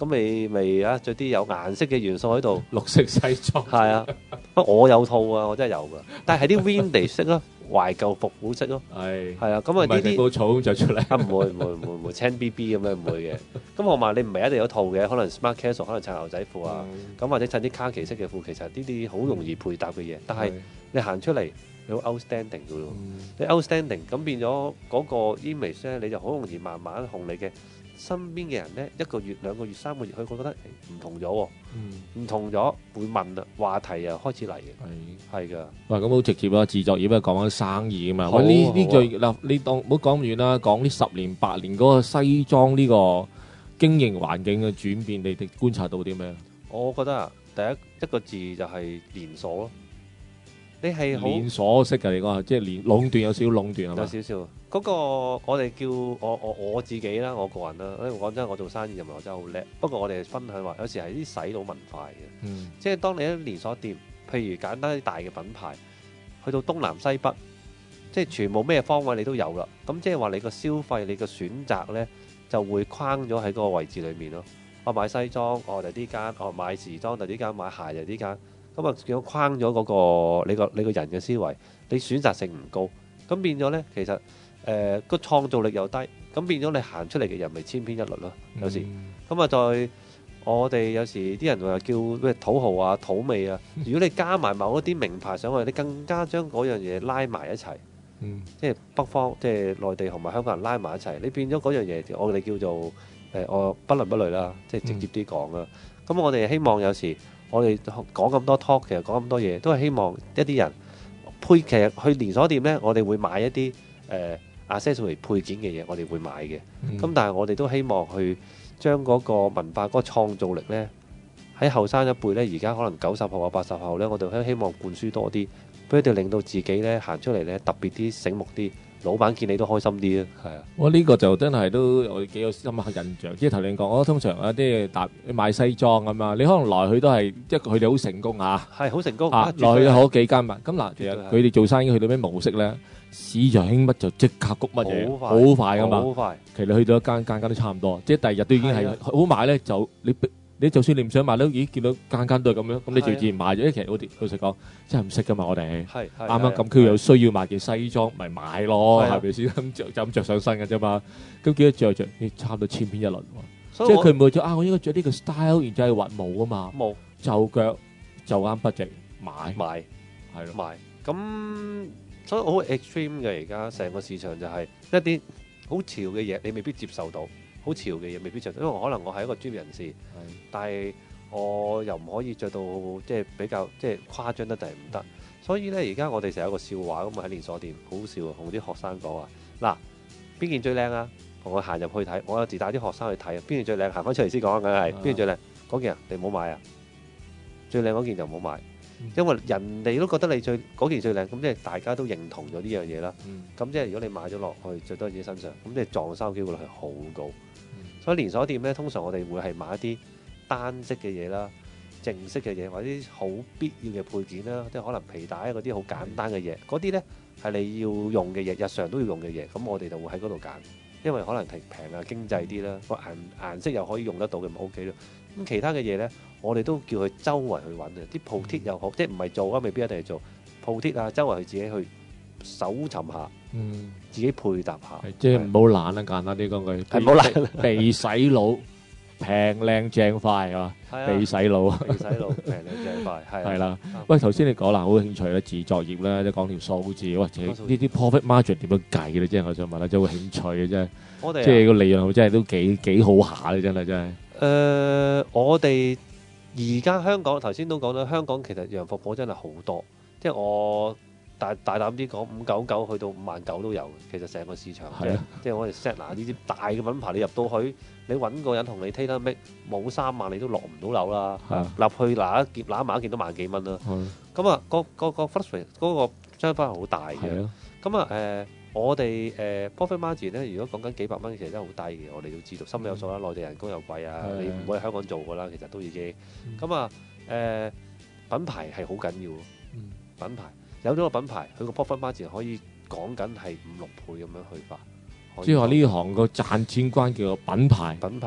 咁你咪啊着啲有顏色嘅元素喺度， 綠色西裝。 係啊，不過我有套啊，我真係有噶，但係啲 vintage 色咯，懷舊復古色咯， 係係啊，咁啊呢啲高草咁着出嚟， 啊唔會唔會唔會唔會青 B B 咁樣唔會嘅，咁同埋你唔係一定有套嘅，可能 smart casual 可能襯牛仔褲啊，咁、或者襯啲卡其色嘅褲，其實呢啲好容易配搭嘅嘢，但係你行出嚟你好 outstanding 嘅咯，你 outstanding 咁變咗嗰個 image 咧，你就好容易慢慢同你嘅身邊嘅人咧，一個月、兩個月、三個月，佢會覺得唔同咗喎，唔同咗會問啦，話題又開始嚟嘅，係係㗎。 喂，咁好直接啦，自作業咧講緊生意啊嘛。 好喂，呢好呢最嗱，你當唔好講咁遠啦，講呢十年八年嗰個西裝呢個經營環境嘅轉變，你哋觀察到啲咩？ 我覺得啊，第一一個字就係連鎖咯。你係好連鎖式嘅你講，即係連壟斷有少少壟斷係有嘛？ 少少嗰個我哋叫我我我自己啦，我個人啦。因為講真，我做生意又唔係話真係好叻。不過我哋分享話，有時係啲洗腦文化嘅， 嗯即係當你喺連鎖店，譬如簡單啲大嘅品牌，去到東南西北，即係全部咩方位你都有啦。咁即係話你個消費、你個選擇呢，就會框咗喺嗰個位置裏面咯。我買西裝，我就呢間；我買時裝就呢間；買鞋就呢間。咁啊，叫框咗嗰個你個你個人嘅思維，你選擇性唔高，咁變咗呢，其實誒個創造力又低，咁變咗你行出嚟嘅人咪千篇一律咯。有時咁啊，再我哋有時啲人話叫咩土豪啊、土味啊，如果你加埋某一啲名牌上去，你更加將嗰樣嘢拉埋一齊， 嗯即係北方即係內地同埋香港人拉埋一齊，你變咗嗰樣嘢，我哋叫做誒我不倫不類啦，即係直接啲講啦。咁我哋希望有時。我哋講咁多 talk，其實講咁多嘢，都係希望一啲人配。其實去連鎖店呢，我哋會買一啲誒 accessory 配件嘅嘢，我哋會買嘅。咁、嗯、但係我哋都希望去將嗰個文化、嗰、嗰個創造力呢，喺後生一輩呢，而家可能九十後啊、八十後呢，我哋都希望灌輸多啲，俾佢哋令到自己呢行出嚟呢特別啲、醒目啲。老闆見你都開心啲啊，係啊！ 我呢個就真係都我幾有深刻印象。即係頭先講，我通常有啲搭買西裝咁嘛，你可能來去都係即係佢哋好成功嚇， 係好成功啊！來去好幾間嘛。咁嗱，其實佢哋做生意去到咩模式咧？市場興乜就即刻谷乜嘢，好快噶嘛。好快。其實去到一間間間都差唔多，即係第二日都已經係好買咧，就你。你就算你唔想買都，咦見到間間都係咁樣，咁你就自然買咗。因為其實我哋老實講，真係唔識噶嘛，我哋啱啱咁佢有需要買件西裝，咪買咯，係咪先？咁就就咁著上身嘅啫嘛。咁幾多著著，你差唔多千篇一律喎。即係佢唔會咗啊！我應該著呢個 style，然之後係滑冇啊嘛，冇就腳就啱 budget 買買係咯買。咁所以好 extreme 嘅而家成個市場就係一啲好潮嘅嘢，你未必接受到。好潮嘅嘢未必着，因為可能我係一個專業人士，但係我又唔可以着到即係比較即係誇張得滯唔得。所以咧，而家我哋成日有個笑話咁啊，喺連鎖店好笑，同啲學生講啊，嗱邊件最靚啊？同我行入去睇，我有時帶啲學生去睇啊，邊件最靚？行翻出嚟先講，梗係邊件最靚？嗰件啊，你唔好買啊！最靚嗰件就唔好買，因為人哋都覺得你最嗰件最靚，咁即係大家都認同咗呢樣嘢啦。咁、嗯、即係如果你買咗落去着到自己身上，咁即係撞衫機會率係好高。所以連鎖店咧，通常我哋會係買一啲單色嘅嘢啦、正式嘅嘢，或者啲好必要嘅配件啦，即係可能皮帶嗰啲好簡單嘅嘢。嗰啲咧係你要用嘅嘢，日常都要用嘅嘢。咁我哋就會喺嗰度揀，因為可能平平啊、經濟啲啦，個顏顏色又可以用得到嘅，咪 O K 咯。咁其他嘅嘢咧，我哋都叫佢周圍去揾嘅，啲鋪貼又好，即係唔係做啊，未必一定係做鋪貼啊，周圍去自己去搜尋下。嗯，自己配搭下， 即係唔好懶啊！簡單啲講句， 係唔好懶， 被洗腦，平靚正快啊！被洗腦， 被洗腦，平靚正快，係係啦。喂，頭先你講啦，好興趣咧，自作業咧，即係講條數字，或者呢啲 profit margin 點樣計咧？即係我想問啦，真係好興趣嘅啫。我哋即係個利潤真係都幾幾好下嘅，真係真係。 誒，我哋而家香港頭先都講啦，香港其實洋服鋪真係好多，即係我。大大膽啲講，五九九去到五萬九都有。其實成個市場，即係即係我哋 set 嗱呢啲大嘅品牌，你入到去，你揾個人同你 tailor make，冇三萬你都落唔到樓啦。入去嗱一件揦埋一件都萬幾蚊啦。咁啊，個個個 fluctuation 嗰個相分係好大嘅。咁啊誒，我哋誒 profit margin 咧，如果講緊幾百蚊，其實真係好低嘅。我哋都知道，心裏有數啦。內地人工又貴啊，你唔會喺香港做㗎啦。其實都已經咁啊誒，品牌係好緊要，品牌。有咗個品牌，佢個 profit margin 可以講緊係五六倍咁樣去法。 即係話呢行個賺錢關鍵個品牌， 品牌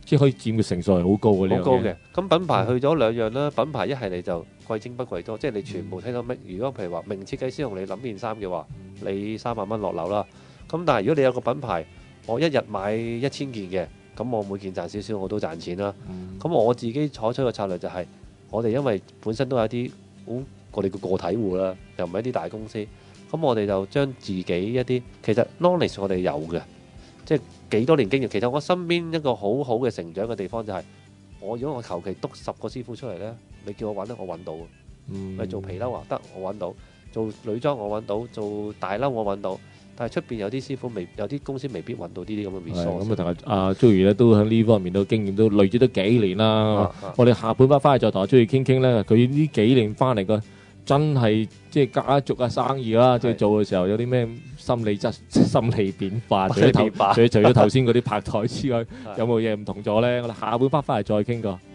即係可以佔嘅成數係好高嘅呢樣嘢。 好高嘅。咁品牌去咗兩樣啦，品牌一係你就貴精不貴多，即係你全部聽到咩？如果譬如話名設計師同你諗件衫嘅話，你三萬蚊落樓啦。咁但係如果你有個品牌，我一日買一千件嘅，咁我每件賺少少我都賺錢啦。咁、嗯、我自己採取嘅策略就係、是，我哋因為本身都有啲好我哋嘅個體戶啦，又唔係一啲大公司，咁我哋就將自己一啲其實 knowledge 我哋有嘅，即係幾多年經驗。其實我身邊一個好好嘅成長嘅地方就係、是，我如果我求其督十個師傅出嚟呢，你叫我揾咧，我揾到嘅。嗯，你做皮褸啊得，我揾到；做女裝我揾到；做大褸我揾到。但係出邊有啲師傅未，有啲公司未必揾到呢啲咁嘅 resource。咁啊，同阿阿 Joey 咧都喺呢方面都經驗都累積咗幾年啦。啊啊、我哋下半 part 翻去再同阿 Joey 傾傾咧，佢呢幾年翻嚟個真係即係家族嘅生意啦，即係做嘅時候有啲咩心理質心理變化，除咗頭除咗除咗頭先嗰啲拍台之外，有冇嘢唔同咗咧？我哋下半 part 翻嚟再傾過。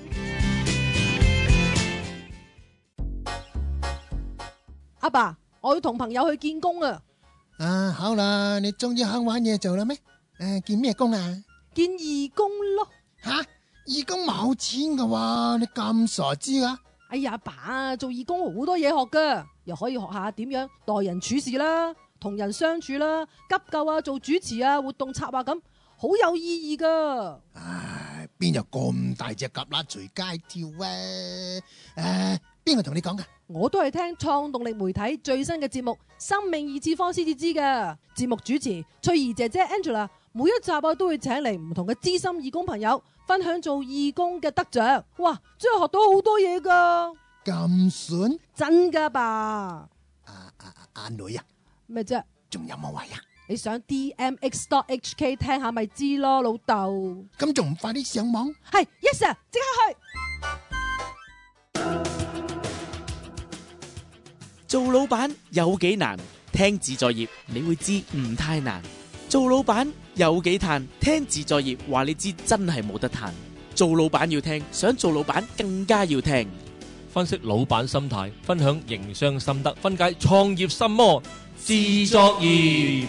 阿爸，我要同朋友去見工啊！ 啊，好啦，你終於肯玩嘢做啦咩？誒，見咩工啊？ 見義工咯。 吓，義工冇錢噶喎，你咁傻知啊？ 哎呀，阿爸，做義工好多嘢學噶，又可以學下點樣待人處事啦，同人相處啦，急救啊，做主持啊，活動策劃咁，好有意義噶。 唉，邊有咁大隻蛤乸隨街跳啊？誒，邊個同你講噶？ 我都係聽創動力媒體最新嘅節目《生命二次方》先至知㗎。節目主持翠兒姐姐 Angela 每一集啊都會請嚟唔同嘅資深義工朋友分享做義工嘅得獎。哇，真係學到好多嘢㗎！ 咁筍？ 真㗎吧？ 阿阿阿女啊？ 咩啫？ 仲有冇位啊？ 你上 D M X dot H K 聽下咪知咯，老豆。 咁仲唔快啲上網？ 係 Yes sir，即刻去。 做老闆有幾難？聽自在業你會知唔太難。做老闆有幾嘆？聽自在業話你知真係冇得嘆。做老闆要聽，想做老闆更加要聽。 分析老闆心態，分享營商心得，分解創業心魔，自作業。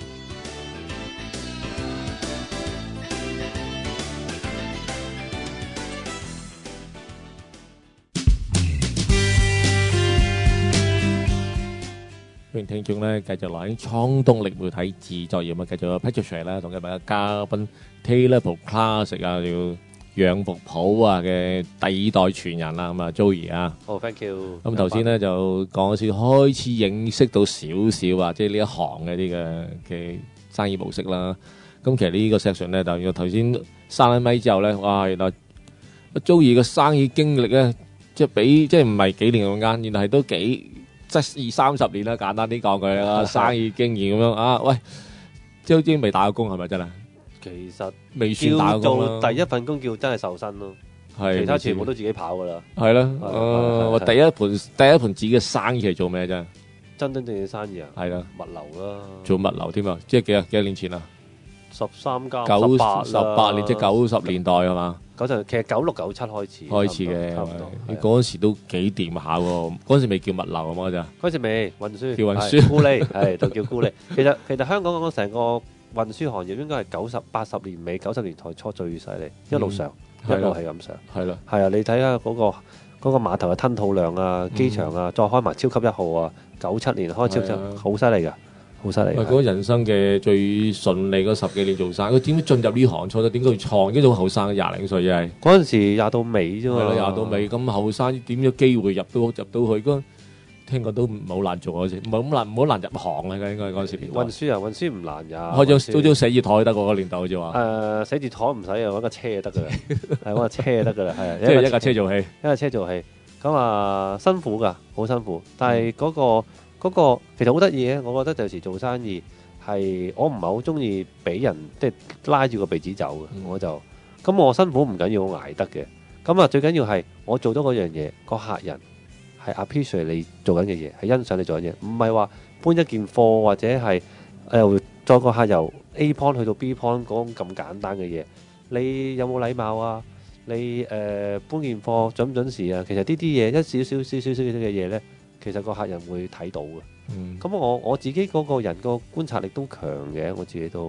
歡迎聽眾咧，繼續來喺創動力媒體自作業啊！繼續有 Patricia 啦，同今日嘅嘉賓 Taylor Classic 啊，要養服鋪啊嘅第二代傳人啦，咁啊 Joey 啊， 好 thank you。 咁頭先咧就講少開始認識到少少啊，即係呢一行嘅啲嘅嘅生意模式啦。咁其實呢個 section 咧，就頭先閂咗咪之後咧，哇！原來 Joey 嘅生意經歷咧，即係比即係唔係幾年咁啱，原來係都幾。即係二三十年啦，簡單啲講句啦，生意經驗咁樣啊，喂，即係好似未打過工係咪真係？ 其實未算打過工啦。 做第一份工叫真係受薪咯，係其他全部都自己跑噶啦。 係啦，我第一盤第一盤自己嘅生意係做咩啫？ 真真正正生意啊？係啦，物流啦， 做物流添啊！即係幾啊幾多年前啊？ 十三加九十八年，即係九十年代係嘛？ 九十其實九六九七開始開始嘅，你嗰陣時都幾掂下喎。嗰陣時未叫物流啊嘛，咋？ 嗰陣時未運輸， 叫運輸， 咕喱係就叫咕喱。其實其實香港講成個運輸行業應該係九十八十年尾九十年代初最犀利，一路上一路係咁上。係啦，係啊！你睇下嗰個嗰個碼頭嘅吞吐量啊，機場啊，再開埋超級一號啊，九七年開超級好犀利㗎。好犀利！ 嗰個人生嘅最順利嗰十幾年做生意，佢點解進入呢行錯咧？點解要創？呢種後生廿零歲係嗰陣時廿到尾啫嘛， 係咯，廿到尾咁後生點有機會入到入到去？嗰聽講都唔好難做嗰時，唔係咁難，唔好難入行啊！應該嗰陣時運輸啊，運輸唔難㗎。 開張開張寫字台得嗰個年代好似話。 誒，寫字台唔使啊，揾架車就得㗎啦，係揾架車就得㗎啦，係啊， 即係一架車做戲， 一架車做戲。咁啊，辛苦㗎，好辛苦。但係嗰個。嗰個其實好得意嘅，我覺得有時做生意係我唔係好中意俾人即係拉住個鼻子走嘅，嗯、我就咁我辛苦唔緊要，我捱得嘅。咁啊最緊要係我做到嗰樣嘢，個客人係 appreciate 你做緊嘅嘢，係欣賞你做緊嘢，唔係話搬一件貨或者係誒再個客由 A point 去到 B point 嗰種咁簡單嘅嘢。你有冇禮貌啊？你誒、呃、搬件貨準唔準時啊？其實呢啲嘢一少少少少少嘅嘢咧。其實個客人會睇到嘅，咁、嗯、我我自己嗰個人個觀察力都強嘅，我自己都，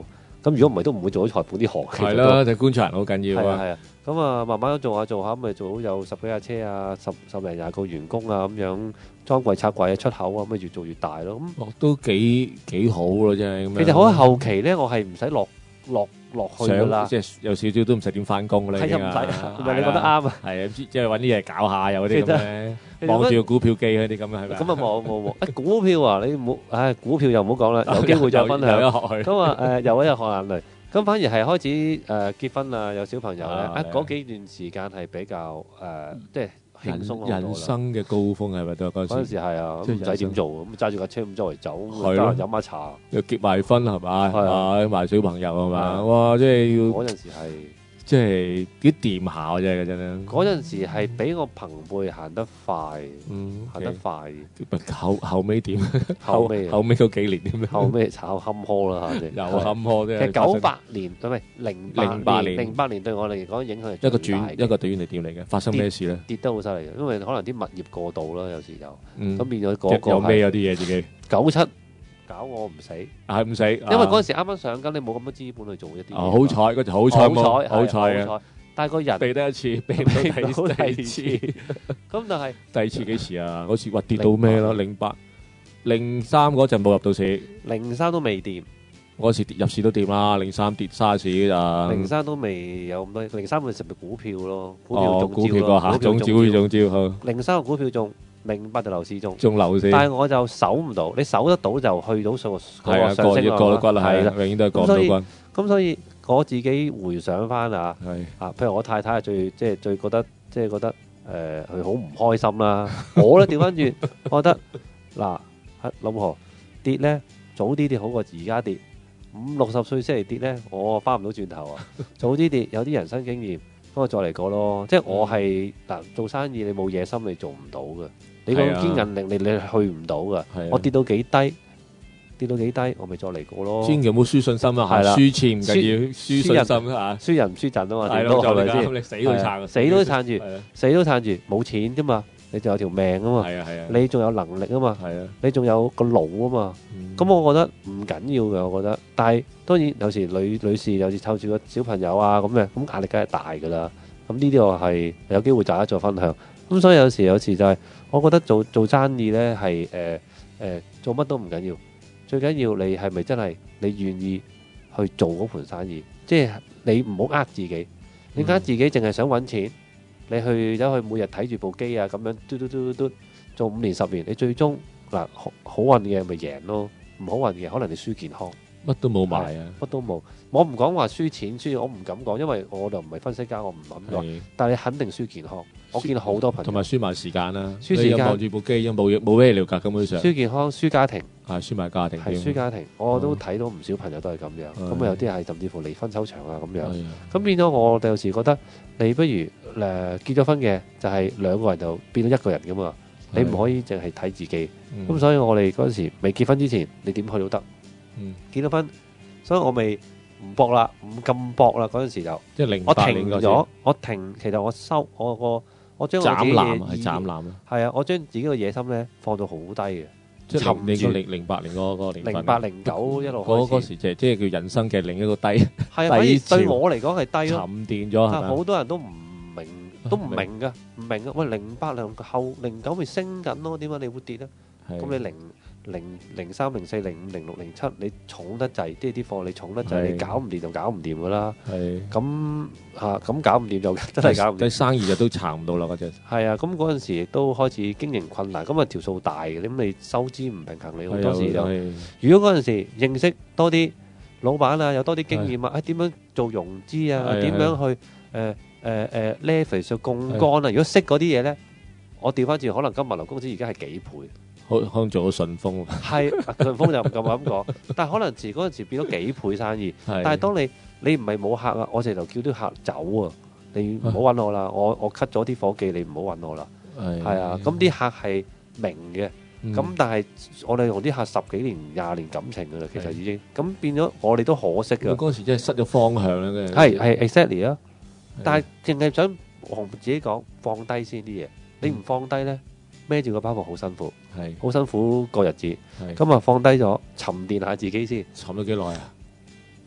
咁如果唔係都唔會做咗裁判呢行。 係啦，就觀察人好緊要啊。 係啊，咁啊慢慢做下做下，咪做到有十幾架車啊，十十零廿個員工啊咁樣裝櫃拆櫃啊出口啊，咁咪越做越大咯。咁哦，都幾幾好咯，真係。 其實好喺後期咧，我係唔使落落落去㗎啦， 即係有少少都唔使點翻工啦。 係啊，唔使，唔係你覺得啱啊？ 係啊，即係揾啲嘢搞下，有啲咁嘅。望住個股票機嗰啲咁啊，係咪？ 咁啊冇冇冇，誒股票啊，你唔好，唉股票又唔好講啦，有機會再分享。咁啊誒，又一日學眼淚，咁反而係開始誒結婚啊，有小朋友咧，啊嗰幾段時間係比較誒，即係輕鬆好多啦。人生嘅高峰係咪都嗰陣時？嗰陣時係啊，唔使點做，咁揸住架車咁周圍走，飲下茶，又結埋婚係嘛？係啊，埋小朋友係嘛？哇！即係要嗰陣時係。即係幾掂下嘅啫，真係。嗰陣時係比我朋輩行得快，嗯，行得快。後後尾點？後尾後尾嗰幾年點咧？後尾炒坎坷啦，嚇！又坎坷啫。其實九八年唔係零零八年，零八年對我嚟講影響係一個轉一個短嚟點嚟嘅。發生咩事咧？跌得好犀利嘅，因為可能啲物業過度啦，有時就咁變咗嗰個。有咩有啲嘢自己？九七。搞我唔死，係唔死，因為嗰陣時啱啱上緊，你冇咁多資本去做一啲。哦，好彩嗰陣好彩冇，好彩嘅。但係個人避得一次，避唔到第二次。咁但係第二次幾時啊？嗰次話跌到咩咯？零八、零三嗰陣冇入到市，零三都未掂。嗰時入市都掂啦，零三跌沙士咋？零三都未有咁多，零三咪實咪股票咯，股票中招咯，嚇中招中招嚇。零三個股票中。零八就樓市中，中樓市，但係我就守唔到，你守得到就去到數個上升啦，過到骨啦，係啦，永遠都係過到骨。咁所以我自己回想翻啊，啊，譬如我太太係最即係最覺得即係覺得誒佢好唔開心啦。我咧調翻轉，我覺得嗱，老婆跌咧早啲跌好過而家跌，五六十歲先嚟跌咧，我翻唔到轉頭啊。早啲跌有啲人生經驗，咁我再嚟過咯。即係我係嗱做生意，你冇野心你做唔到嘅。你個堅韌力，你你去唔到噶。我跌到幾低，跌到幾低，我咪再嚟過咯。千祈唔好輸信心啊！係啦，輸錢唔緊要，輸信心啊！輸人唔輸陣啊嘛，係咯，係咪先？死都撐，死都撐住，死都撐住，冇錢啫嘛，你仲有條命啊嘛，係啊係啊，你仲有能力啊嘛，係啊，你仲有個腦啊嘛。咁我覺得唔緊要嘅，我覺得。但係當然有時女女士有時湊住個小朋友啊咁嘅，咁壓力梗係大噶啦。咁呢啲我係有機會大家再分享。咁所以有時有時就係，我覺得做做生意咧係誒誒做乜都唔緊要，最緊要你係咪真係你願意去做嗰盤生意？即係你唔好呃自己，你呃自己淨係想揾錢，你去走去每日睇住部機啊咁樣嘟嘟嘟嘟嘟做五年十年，你最終嗱好好運嘅咪贏咯，唔好運嘅可能你輸健康。乜都冇買啊！乜都冇，我唔講話輸錢輸，我唔敢講，因為我就唔係分析家，我唔諗講。但係你肯定輸健康，我見好多朋友同埋輸埋時間啦。輸時間望住部機，因冇冇咩料㗎，根本上。輸健康，輸家庭，係輸埋家庭。係輸家庭，我都睇到唔少朋友都係咁樣。咁啊有啲係甚至乎離婚收場啊咁樣。咁變咗我哋有時覺得，你不如誒結咗婚嘅就係兩個人就變到一個人㗎嘛。你唔可以淨係睇自己。咁所以我哋嗰陣時未結婚之前，你點去都得。嗯，結咗婚，所以我未唔搏啦，唔咁搏啦。嗰陣時就即係零八年嗰時，我停咗，我停。其實我收我個，我將我自己嘅係斬纜啊，係啊，我將自己嘅野心咧放到好低嘅，即係沉住零零八年嗰個年份，零八零九一路嗰嗰時即係即係叫人生嘅另一個低，係啊，反而對我嚟講係低咯，沉澱咗係咪？好多人都唔明，都唔明㗎，唔明啊！喂，零八零後零九咪升緊咯，點解你會跌咧？咁你零零零三零四零五零六零七，你重得滯，即係啲貨你重得滯，你搞唔掂就搞唔掂噶啦。係咁嚇，咁搞唔掂就真係搞唔掂。啲生意就都撐唔到啦，嗰陣。係啊，咁嗰陣時亦都開始經營困難，咁啊條數大嘅，咁你收支唔平衡，你好多時就。如果嗰陣時認識多啲老闆啊，有多啲經驗啊，啊點樣做融資啊，點樣去誒誒誒 leverage 上槓桿啊？如果識嗰啲嘢咧，我調翻轉，可能金物流公司而家係幾倍。可可能做到順豐，係順豐就唔咁咁講，但係可能遲嗰陣時變咗幾倍生意。但係當你你唔係冇客啊，我直頭叫啲客走啊，你唔好揾我啦，我我 cut 咗啲伙計，你唔好揾我啦。係啊，咁啲客係明嘅，咁但係我哋同啲客十幾年、廿年感情噶啦，其實已經咁變咗，我哋都可惜㗎。嗰時真係失咗方向啦，係係 exactly 啊，但係淨係想同自己講放低先啲嘢，你唔放低咧。孭住個包袱好辛苦，係好辛苦過日子。咁啊放低咗，沉澱下自己先。沉咗幾耐啊？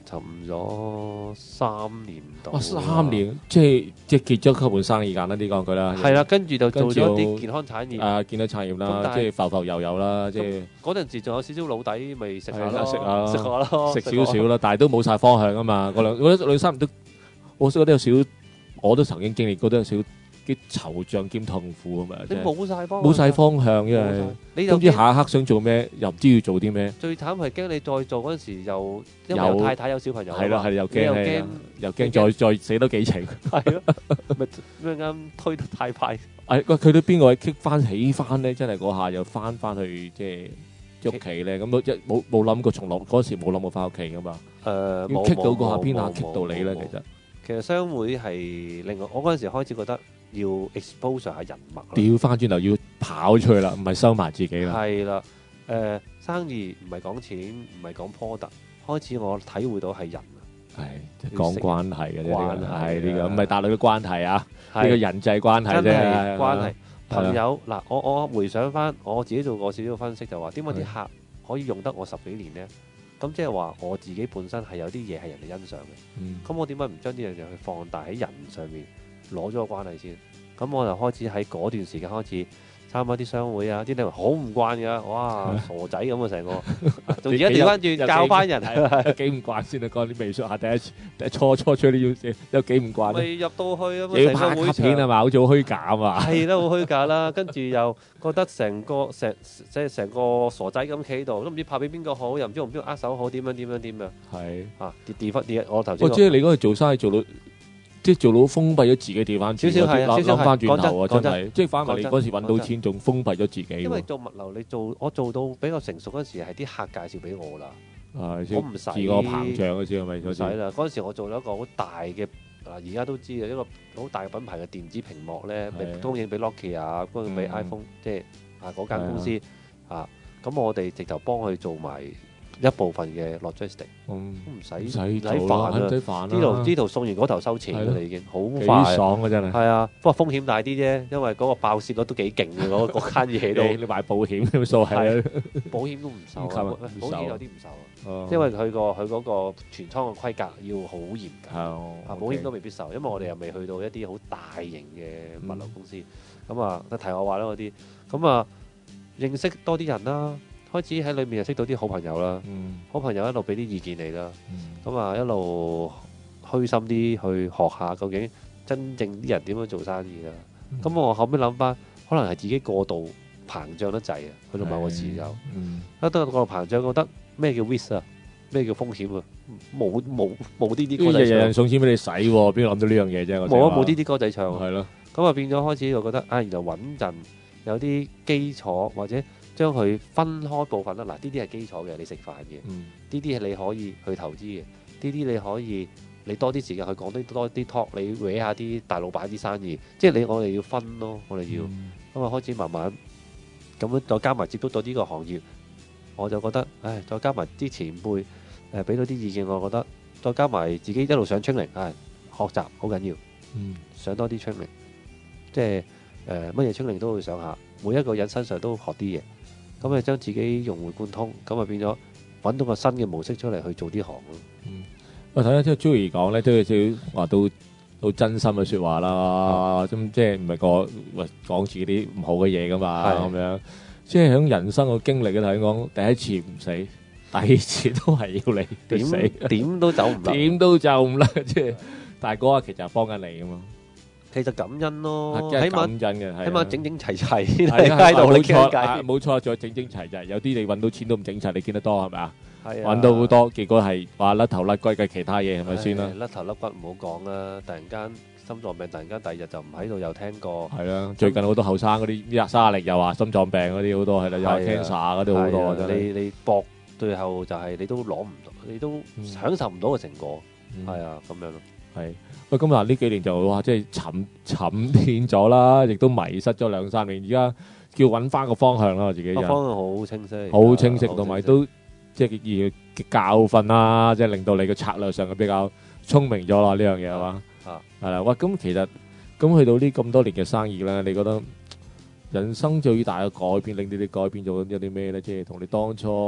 沉咗三年度。 哇！三年，即係即係結咗嗰盤生意簡單啲講句啦。 係啦，跟住就做咗跟住啲健康產業。 啊，健康產業啦， 咁但係即係浮浮游游啦，即係嗰陣時仲有少少老底，咪食下咯， 係啦食下食下咯， 食少少啦，但係都冇晒方向啊嘛。嗰兩嗰兩三年都，我覺得有少，我都曾經經歷過，都有少啲惆悵兼痛苦啊嘛。 你冇晒方冇晒方向，因為都唔知下一刻想做咩，又唔知要做啲咩。 最慘係驚你再做嗰陣時又因為有有太太有小朋友， 係啦係又你又驚驚又驚再再死多幾程。 係咯，咪咩啱推得太快。 誒，喂，去到邊個位 kick 翻起翻咧？真係嗰下又翻翻去即係屋企咧，咁都一冇冇諗過從落嗰時冇諗過翻屋企噶嘛？ 誒， 要冇 kick 到嗰下冇邊下冇 kick 到你咧？ 冇其實其實商會係另外，我嗰陣時開始覺得要 expose 下人脈啦。 調翻轉頭要跑出去啦，唔係收埋自己啦。 係啦，誒生意唔係講錢，唔係講 product，開始我體會到係人。 係即係講關係嘅啫， 關係係呢個唔係大陸嘅關係啊，呢係個人際關係真啫， 係關係。 係啊朋友嗱，我我回想翻我自己做過少少分析，就話點解啲客可以用得我十幾年呢？咁即係話我自己本身係有啲嘢係人哋欣賞嘅。 嗯咁我點解唔將呢樣嘢去放大喺人上面攞咗個關係先？咁我就開始喺嗰段時間開始參加啲商會啊，啲人好唔慣㗎，哇傻仔咁啊成個，仲而家調翻轉教翻人， 有幾唔慣先啊？講啲美術下第一次第一初初出啲要有幾唔慣咧？ 未入到去咁要啊，成拍個會卡片啊場嘛，好似好虛假啊嘛。 係啦，好虛假啦，跟住又覺得成個成即係成個傻仔咁企喺度，都唔知拍俾邊個好，又唔知同邊個握手好，點樣點樣點樣係啊跌跌翻跌，我頭先我知你嗰個做生意做到。即係做到封閉咗自己調翻轉， 少少係啊諗少少係諗翻轉頭啊， 講真真係，即係反為你嗰時揾到錢，仲封閉咗自己喎。 因為做物流，你做我做到比較成熟嗰陣時，係啲客介紹俾我啦。 係我唔使自我膨脹嗰時係咪？ 唔使啦，嗰陣時我做咗一個好大嘅嗱，而家都知嘅一個好大嘅品牌嘅電子屏幕咧， 係啊供應俾 Nokia 啊，供應俾嗯 iPhone，即係啊嗰間公司啊，咁我哋直頭幫佢做埋一部分嘅 logistic， 嗯都唔使唔唔使做煩啦，唔啊！ 使煩啦。 呢度呢度送完嗰頭收錢係咯㗎啦，已經好幾快。 爽啊！真係。 係啊，不過風險大啲啫，因為嗰個爆竊率都幾勁嘅嗰嗰間嘢都。 你你買保險咁數係啊， 保險都唔受唔收啊， 啊唔保險收有啲唔受啊， 哦因為佢個佢嗰個全倉嘅規格要好嚴格。 係哦啊，保險都未必受，因為我哋又未去到一啲好大型嘅物流公司。咁啊，題我話啦嗰啲，咁啊認識多啲人啦，開始喺裏面又識到啲好朋友啦。 嗯好朋友一路俾啲意見你啦， 嗯咁啊一路虛心啲去學下究竟真正啲人點樣做生意啦。 嗯咁我後尾諗翻，可能係自己過度膨脹得滯啊，去到某個時候。 嗯一到過度膨脹，覺得咩叫 risk 啊？咩叫風險啊？冇冇冇呢啲啲歌仔唱日日人，送錢俾你使喎，邊度諗到呢樣嘢啫？我冇啊冇呢啲歌仔唱啊。 係咯， 咁啊變咗開始就覺得啊，原來穩陣有啲基礎，或者將佢分開部分啦。嗱，呢啲係基礎嘅，你食飯嘅； 嗯呢啲係你可以去投資嘅；呢啲你可以你多啲時間去講啲多啲 talk，你搲下啲大老闆啲生意。即係你我哋要分咯，我哋要咁啊開始慢慢咁樣再加埋接觸到呢個行業，我就覺得唉，再加埋啲前輩誒俾到啲意見，我覺得再加埋自己一路上 training，唉，學習好緊要。 嗯上多啲 training，即係誒乜嘢 training 都會上下，每一個人身上都學啲嘢，咁啊將自己融會貫通，咁啊變咗揾到個新嘅模式出嚟去做啲行咯。 嗯，我睇咧即係 Joey 講咧，都有少少話到到真心嘅説話啦，咁即係唔係個喂講自己啲唔好嘅嘢噶嘛係咁樣，即係喺人生嘅經歷嘅睇講，第一次唔死，第二次都係要你點死， 點都走唔甩， 點都就唔甩，即係但係嗰下其實係幫緊你噶嘛。 其實感恩咯， 係起碼感恩嘅，係啊起碼整整齊齊係啊喺度你冇錯， 傾偈， 啊冇錯，再整整齊齊。有啲你揾到錢都唔整齊，你見得多係咪啊？ 係啊揾到好多，結果係話甩頭甩龜嘅其他嘢係咪先啦唉？甩頭甩骨唔好講啦，突然間心臟病，突然間第二日就唔喺度，又聽過。 係啦，最近好多後生嗰啲廿三廿零又話心臟病嗰啲好多係啦，又話 cancer 嗰啲好多係啊真係。 你你搏最後就係你都攞唔到，你都享受唔到嘅成果，係啊咁樣咯。 係喂，咁嗱呢幾年就哇，即係沉沉澱咗啦，亦都迷失咗兩三年，而家叫揾翻個方向啦，我自己就個方向好清晰， 好清晰， 好同埋都即係嘅教訓啦，即係令到你嘅策略上嘅比較聰明咗啦，呢樣嘢係嘛？ 啊， 係啦，喂，咁其實咁去到呢咁多年嘅生意咧，你覺得人生最大嘅改變，令到你改變咗有啲咩咧？即係同你當初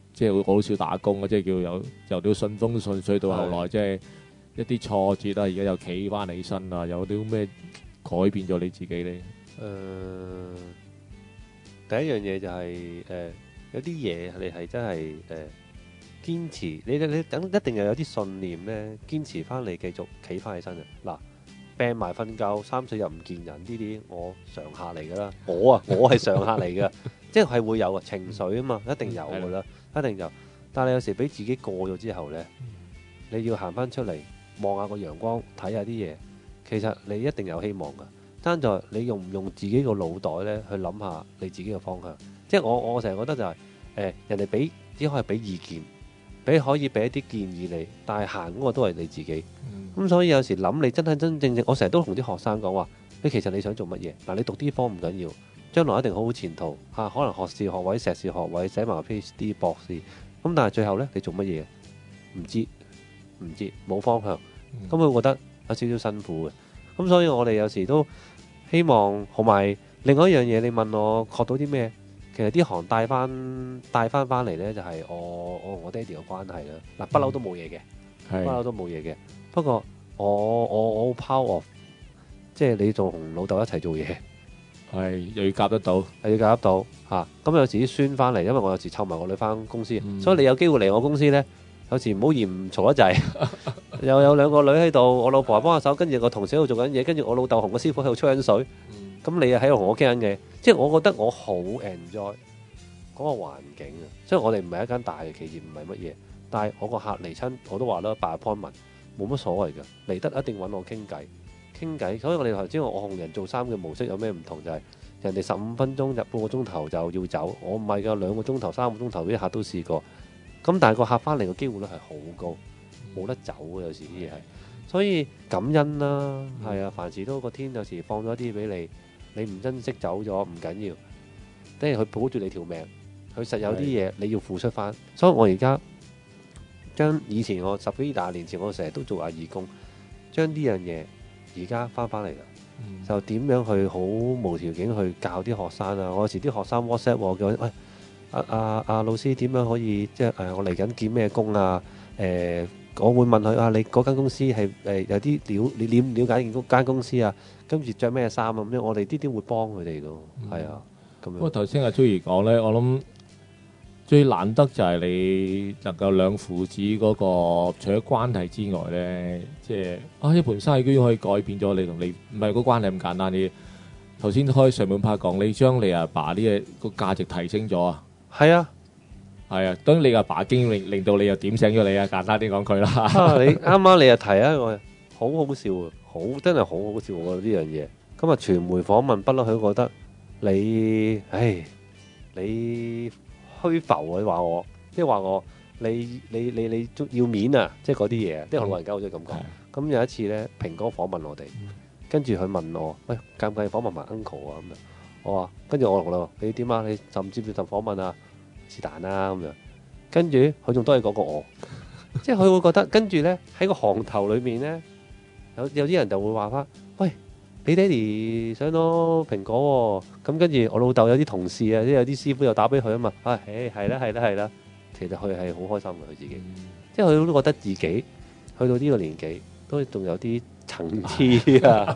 即係我好少打工啊，即係叫由由到順風順水到後來，即係一啲挫折啦，而家又企翻起身啊，有啲咩改變咗你自己咧？ 誒、呃，第一樣嘢就係、是、誒、呃，有啲嘢你係真係誒、呃、堅持，你你你等一定又有啲信念咧，堅持翻嚟繼續企翻起身啊！嗱，病埋瞓覺三四日唔見人呢啲，我常客嚟噶啦，我啊我係常客嚟噶，即係會有啊情緒啊嘛，一定有噶啦，一定有。但係有時俾自己過咗之後咧，你要行翻出嚟望下個陽光，睇下啲嘢，其實你一定有希望噶。爭在你用唔用自己個腦袋咧去諗下你自己嘅方向。即係我我成日覺得就係、是、誒、呃、人哋俾只可以俾意見，俾可以俾一啲建議你，但係行嗰個都係你自己。咁、嗯、所以有時諗你真係真正正，我成日都同啲學生講話，你其實你想做乜嘢？嗱，你讀啲科唔緊要，將來一定好好前途嚇、啊，可能學士學位、碩士學位，寫埋 PhD 博士。咁但係最後咧，你做乜嘢？唔知唔知冇方向，咁佢覺得有少少辛苦嘅。咁所以我哋有時都希望，同埋另外一樣嘢，你問我學到啲咩？其實啲行帶翻帶翻翻嚟咧，就係我我我爹哋嘅關係啦。嗱，不嬲都冇嘢嘅，不嬲都冇嘢嘅。不過我我我 power of， 即係你做同老豆一齊做嘢， 係又要夾得到， 係要夾得到嚇。咁有時啲孫翻嚟，因為我有時湊埋個女翻公司，所以你有機會嚟我公司咧，有時唔好嫌嘈得滯。又有兩個女喺度，我老婆係幫下手，跟住個同事喺度做緊嘢，跟住我老豆同個師傅喺度吹緊水。咁、嗯、你又喺度同我傾緊嘅，即係我覺得我好 enjoy 嗰個環境啊！所以我哋唔係一間大嘅企業，唔係乜嘢，但係我個客嚟親，我都話啦，擺 appointment 冇乜所謂嘅，嚟得一定揾我傾偈，傾偈。所以我哋頭先我同人做衫嘅模式有咩唔同就係、是、人哋十五分鐘入半個鐘頭就要走，我唔係㗎，兩個鐘頭、三個鐘頭啲客都試過。咁但係個客翻嚟嘅機會率係好高。冇得走嘅，有時啲嘢係，所以感恩啦，係、嗯、啊，凡事都個天有時放咗啲俾你，你唔珍惜走咗唔緊要，等於佢保住你條命，佢實有啲嘢你要付出翻。所以我而家將以前我十幾廿年前我成日都做下義工，將呢樣嘢而家翻翻嚟啦，就點樣去好無條件去教啲學生啊！我有時啲學生 WhatsApp 我叫喂阿阿阿老師點樣可以即係誒我嚟緊見咩工啊？誒、呃。我會問佢啊，你嗰間公司係誒有啲了，你了唔了解間間公司啊？跟住着咩衫啊？咁樣我哋啲啲會幫佢哋咯，係、嗯、啊，咁樣。不過頭先阿 Joey 講咧，我諗最難得就係你能夠兩父子嗰、那個除咗關係之外咧，即係啊一盤生意居然可以改變咗你同你，唔係個關係咁簡單啲。頭先開上半 part 講，你將你阿爸啲嘢個價值提升咗啊？ 係啊。 係啊，當你阿爸經令令到你又點醒咗你啊！簡單啲講句啦。 你啱啱你又提啊，我好好笑啊，好真係好好笑啊！呢樣嘢。今日傳媒訪問不嬲，佢覺得你，唉，你虛浮啊！話我，即係話我，你你你你要面啊！即係嗰啲嘢，啲老人家好似咁講。咁有一次咧，蘋果訪問我哋，跟住佢問我，喂，介唔介意訪問埋 uncle 啊？咁樣，我話，跟住我同佢話，你點啊？你就唔接唔接受訪問啊？是但啦咁樣，跟住佢仲多嘢講過我，即係佢會覺得跟住咧喺個行頭裏面咧，有有啲人就會話翻，喂，你爹哋上到蘋果喎，咁跟住我老豆有啲同事啊，即係有啲師傅又打俾佢啊嘛，啊，誒係啦係啦係啦，其實佢係好開心嘅佢自己，嗯、即係佢都覺得自己去到呢個年紀都仲有啲層次啊。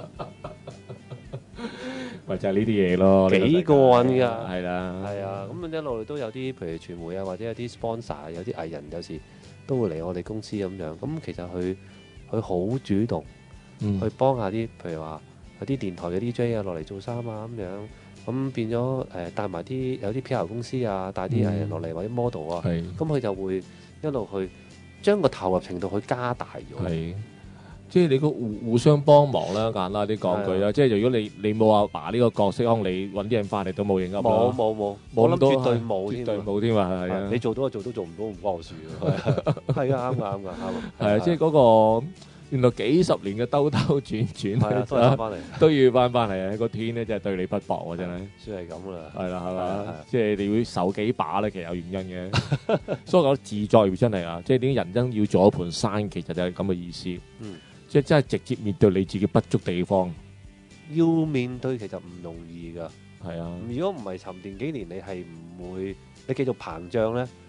咪就係呢啲嘢咯， 幾過癮㗎， 係啦， 係啊，咁一路都有啲，譬如傳媒啊，或者有啲 sponsor，有啲藝人有時都會嚟我哋公司咁樣。咁其實佢佢好主動，嗯、去幫下啲，譬如話有啲電台嘅 D J 啊落嚟做衫啊咁樣。咁變咗誒、呃、帶埋啲有啲 P R 公司啊，帶啲藝人落嚟或者 model 啊，咁佢就會一路去將個投入程度去加大咗。 即係你個互互相幫忙啦，簡單啲講句啦。即係如果你你冇阿爸呢個角色，可能你揾啲人翻嚟都冇影㗎。 冇冇冇，我諗絕對冇， 絕對冇添啊！係啊， 你做到就做到，做唔到唔關我事㗎。係啊，啱㗎啱㗎啱㗎。 係啊，即係嗰個原來幾十年嘅兜兜轉轉， 都係翻嚟， 都要翻翻嚟啊！個天咧真係對你不薄喎，真係。 算係咁啦。係啦，係嘛？ 即係你會手幾把咧，其實有原因嘅。所以我覺得自作業真係啊，即係點解人生要做一盤生意，其實就係咁嘅意思。嗯。即係真係直接面對你自己不足地方， 要面對其實唔容易㗎。 係啊， 如果唔係沉澱幾年，你係唔會，你繼續膨脹咧，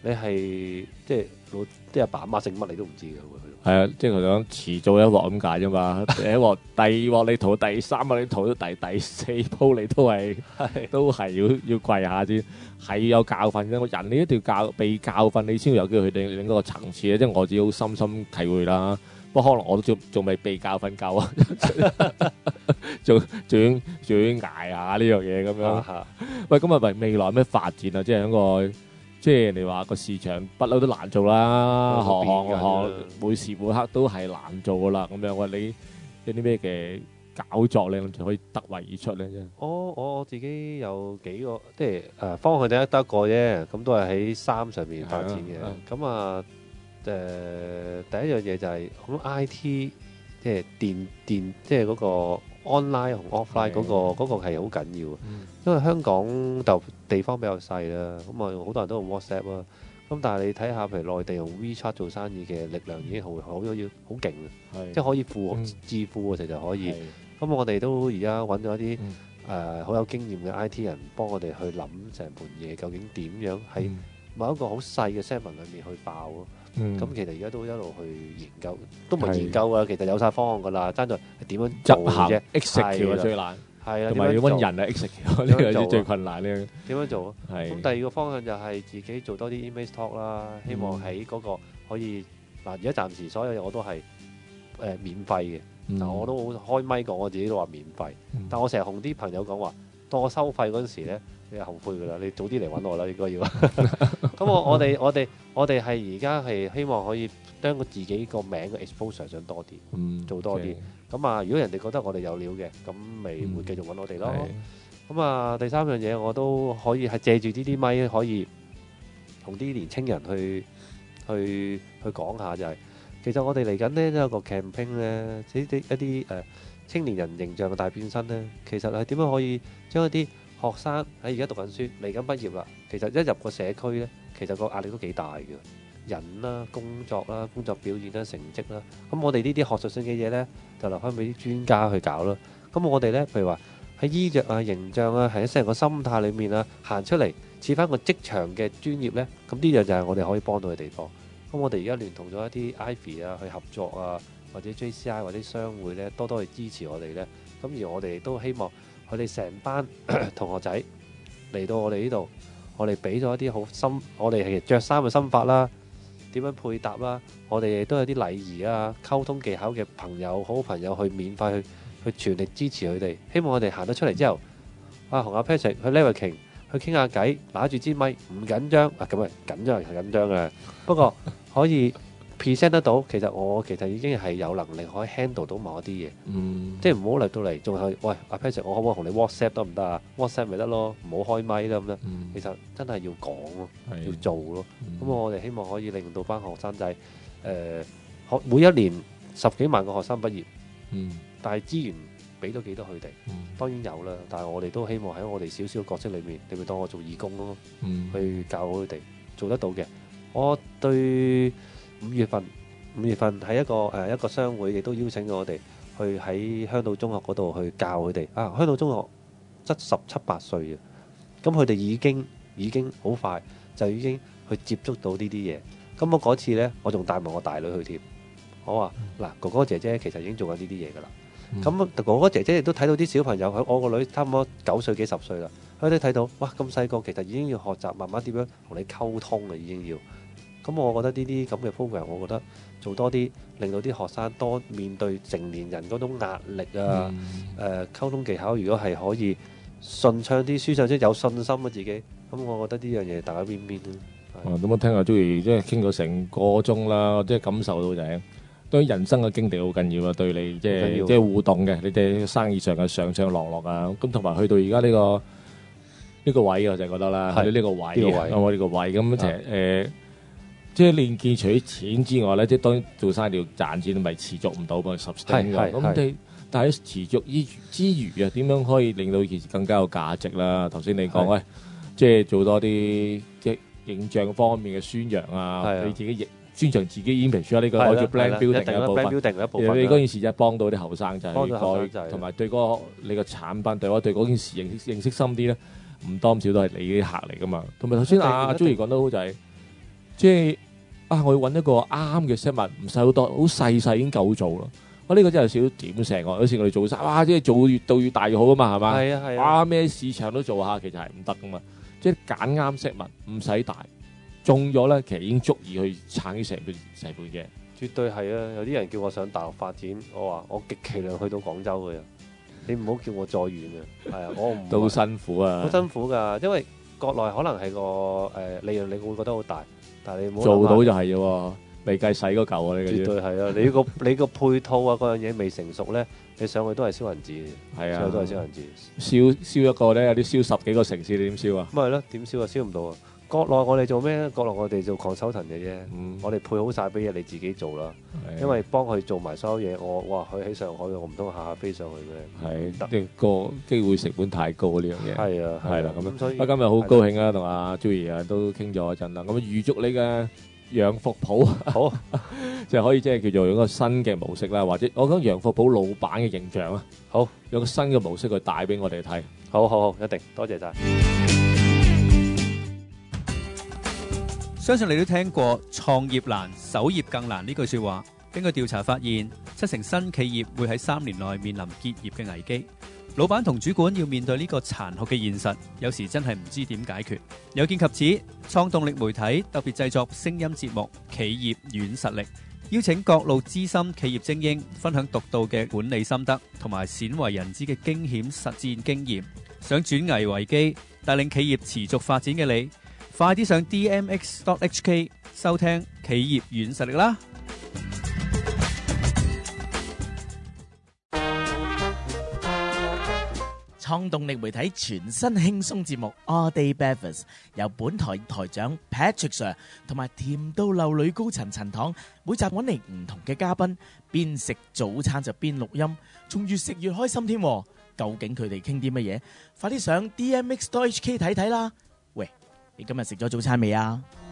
你係即係老啲阿爸阿媽姓乜你都唔知嘅喎。 係啊，即係佢講遲早一鑊咁解啫嘛。第一鑊、第二鑊你逃，第三鑊你逃到第第四鋪你都係都係要要跪下先，係要有教訓嘅。人你一定要教被教訓，你先會有機會去另另一個層次嘅。即係我自己好深深體會啦。不過可能我都仲仲未被教訓夠啊，仲仲要仲要捱下呢樣嘢咁樣。喂，咁啊，為未來咩發展啊？即係一個。即係你話個市場不嬲都難做啦，行行行每時每刻都係難做噶啦，咁樣喂，你有啲咩嘅搞作咧，就可以突圍而出咧？啫。 我我自己有幾個，即係誒方向得得一個啫，咁都係喺衫上面發展嘅。咁啊誒、呃、第一樣嘢就係咁 I T， 即係電電，即係嗰個 online 同 offline 嗰、嗰個嗰、嗰個係好緊要。嗯、因為香港就地方比較細啦，咁啊好多人都用 WhatsApp 啊，咁但係你睇下，譬如內地用 WeChat 做生意嘅力量已經好好要好勁啊，即係可以富致富嘅，其實可以。咁我哋都而家揾咗一啲誒好有經驗嘅 I T 人幫我哋去諗成盤嘢究竟點樣喺某一個好細嘅 segment 裏面去爆咯。咁、嗯、其實而家都一路去研究，都唔係研究啊，其實有晒方案噶啦，爭在係點樣執行啫 execute 最難。係啊， 同埋要揾人啊 execute 呢個係最困難呢。 點樣做啊？咁第二個方向就係自己做多啲 image talk 啦，希望喺嗰個可以嗱，而家暫時所有嘢我都係誒、呃、免費嘅，嗱、嗯、我都好開咪講，我自己都話免費，嗯、但我成日同啲朋友講話，當我收費嗰陣時咧，你係後悔噶啦，你早啲嚟揾我啦，應該要。咁我我哋我哋我哋係而家係希望可以將個自己個名嘅 exposure 上多啲，嗯、做多啲。咁、okay. 啊，如果人哋覺得我哋有料嘅，咁咪會繼續揾我哋咯。咁、嗯、啊，第三樣嘢我都可以係借住呢啲咪，可以同啲年青人去去去講下、就係，就係其實我哋嚟緊呢都有個 campaign 咧，呢啲一啲誒、呃、青年人形象嘅大變身咧，其實係點樣可以將一啲學生喺而家讀緊書嚟緊畢業啦，其實一入個社區咧，其實個壓力都幾大嘅。人啦、工作啦、工作表現啦、成績啦，咁我哋呢啲學術性嘅嘢咧，就留翻俾啲專家去搞啦。咁我哋咧，譬如話喺醫藥啊、形象啊，係喺成個心態裏面啊，行出嚟似翻個職場嘅專業咧，咁呢樣就係我哋可以幫到嘅地方。咁我哋而家聯同咗一啲 Ivy 啊去合作啊，或者 J C I 或者商會咧，多多去支持我哋咧。咁而我哋都希望佢哋成班同學仔嚟到我哋呢度，我哋俾咗一啲好心，我哋係着衫嘅心法啦。點樣配搭啦？我哋亦都有啲禮儀啊、溝通技巧嘅朋友、好朋友去免費去去全力支持佢哋。希望我哋行得出嚟之後，啊，同阿 Patrick 去 networking 去傾下偈，拿住支咪唔緊張啊，咁啊緊張係緊張嘅。不過可以 present 得到，其實我其實已經係有能力可以 handle 到某一啲嘢。嗯，即係唔好嚟到嚟，仲係喂阿 Patrick，我可唔可以同你 WhatsApp 得唔得啊 ？WhatsApp 咪得咯，唔好開咪啦咁樣。嗯、其實真係要講咯，要做咯。咁、嗯、我哋希望可以令到班學生仔誒、呃、學每一年十幾萬個學生畢業。嗯，但係資源俾到幾多佢哋？嗯，當然有啦。但係我哋都希望喺我哋少少嘅角色裏面，你咪當我做義工咯。嗯，去教好佢哋做得到嘅。我對五月份，五月份喺一個誒、呃、一個商會，亦都邀請咗我哋去喺香島中學嗰度去教佢哋。啊，香島中學得十七八歲嘅，咁佢哋已經已經好快就已經去接觸到呢啲嘢。咁我嗰次呢，我仲帶埋我大女去添。我話嗱，哥哥姐姐其實已經做緊呢啲嘢㗎啦。咁、嗯、哥哥姐姐亦都睇到啲小朋友，我個女差唔多九歲幾十歲啦，佢都睇到哇咁細個，其實已經要學習慢慢點樣同你溝通啦，已經要。咁我覺得呢啲咁嘅 program，我覺得做多啲，令到啲學生多面對成年人嗰種壓力啊，誒、嗯呃、溝通技巧，如果係可以順暢啲、舒暢啲、有信心啊自己，咁我覺得呢樣嘢大家邊邊咯。 咁我聽阿 Joey 即係傾咗成個鐘啦，即係感受到就係、是、對人生嘅經歷好緊要啊，對你即係即係互動嘅，你哋生意上嘅上上落落啊，咁同埋去到而家呢個呢、呢個位我就覺得啦，喺呢個位，我呢個位咁其實誒。即係練見除咗錢之外咧，即係當然做生意要賺錢，咪持續唔到嘛 sustain 㗎。咁你但係持續之之餘啊，點樣可以令到件事更加有價值啦？頭先你講喂，即係做多啲即係形象方面嘅宣揚啊，你自己宣傳自己 image 啊，呢個我叫 brand building 嘅一部分。你嗰件事就係幫到啲後生仔，同埋對嗰個你個產品對我對嗰件事認認識深啲咧，唔多唔少都係你啲客嚟噶嘛。同埋頭先阿 Joey 講得好就係。 即係啊，我要揾一個啱嘅飾物，唔使好多，好細細已經夠做啦。我、啊、呢、呢個真係有少少點成我，好似我哋做衫，哇！即係做越到越大越好啊嘛，係嘛？ 係啊係啊。 哇！咩市場都做下，其實係唔得噶嘛。即係揀啱飾物，唔使大，中咗咧，其實已經足以去撐起成本成本嘅。 絕對係啊！有啲人叫我上大陸發展，我話我極其量去到廣州嘅，你唔好叫我再遠嘅。係啊，我唔都辛苦啊， 好辛苦㗎，因為國內可能係個誒、呃、利潤你會覺得好大，但係你冇做到就係喎，未計使嗰嚿啊！你絕對係啊！你個你個配套啊嗰樣嘢未成熟咧，你上去都係燒銀紙嘅， 係啊， 上去都係燒銀紙。 燒燒一個咧，有啲燒十幾個城市，你點燒啊？ 咪係咯，點燒啊？燒唔到啊！國內我哋做咩？國內我哋做 consultant 嘅啫，嗯、我哋配好晒俾嘢你自己做啦。因為幫佢做埋所有嘢，我哇佢喺上海，我唔通下下飛上去咩？ 係得個機會成本太高呢樣嘢。係啊， 係啦咁樣。 所以啊，今日好高興啊，同阿 Joey 啊都傾咗一陣啦。咁預祝你嘅洋服鋪好，即係可以即係叫做用一個新嘅模式啦，或者我講洋服鋪老闆嘅形象啊，好用個新嘅模式去帶俾我哋睇。 好好好，一定多謝晒。 相信你都聽過創業難，守業更難呢句說話。根據調查發現，七成新企業會喺三年內面臨結業嘅危機。老闆同主管要面對呢個殘酷嘅現實，有時真係唔知點解決。有見及此，創動力媒體特別製作聲音節目《企業軟實力》，邀請各路資深企業精英分享獨到嘅管理心得同埋鮮為人知嘅驚險實戰經驗。想轉危為機，帶領企業持續發展嘅你，快啲上 D M X dot H K 收聽企業軟實力啦！ 創動力媒體全新輕鬆節目 All Day Breakfast 由本台台長 Patrick Sir 同埋甜到流女高層陳糖，每集揾嚟唔同嘅嘉賓，邊食早餐就邊錄音，仲越食越開心添。究竟佢哋傾啲乜嘢？快啲上 D M X dot H K 睇睇啦！喂，你今日食咗早餐未啊？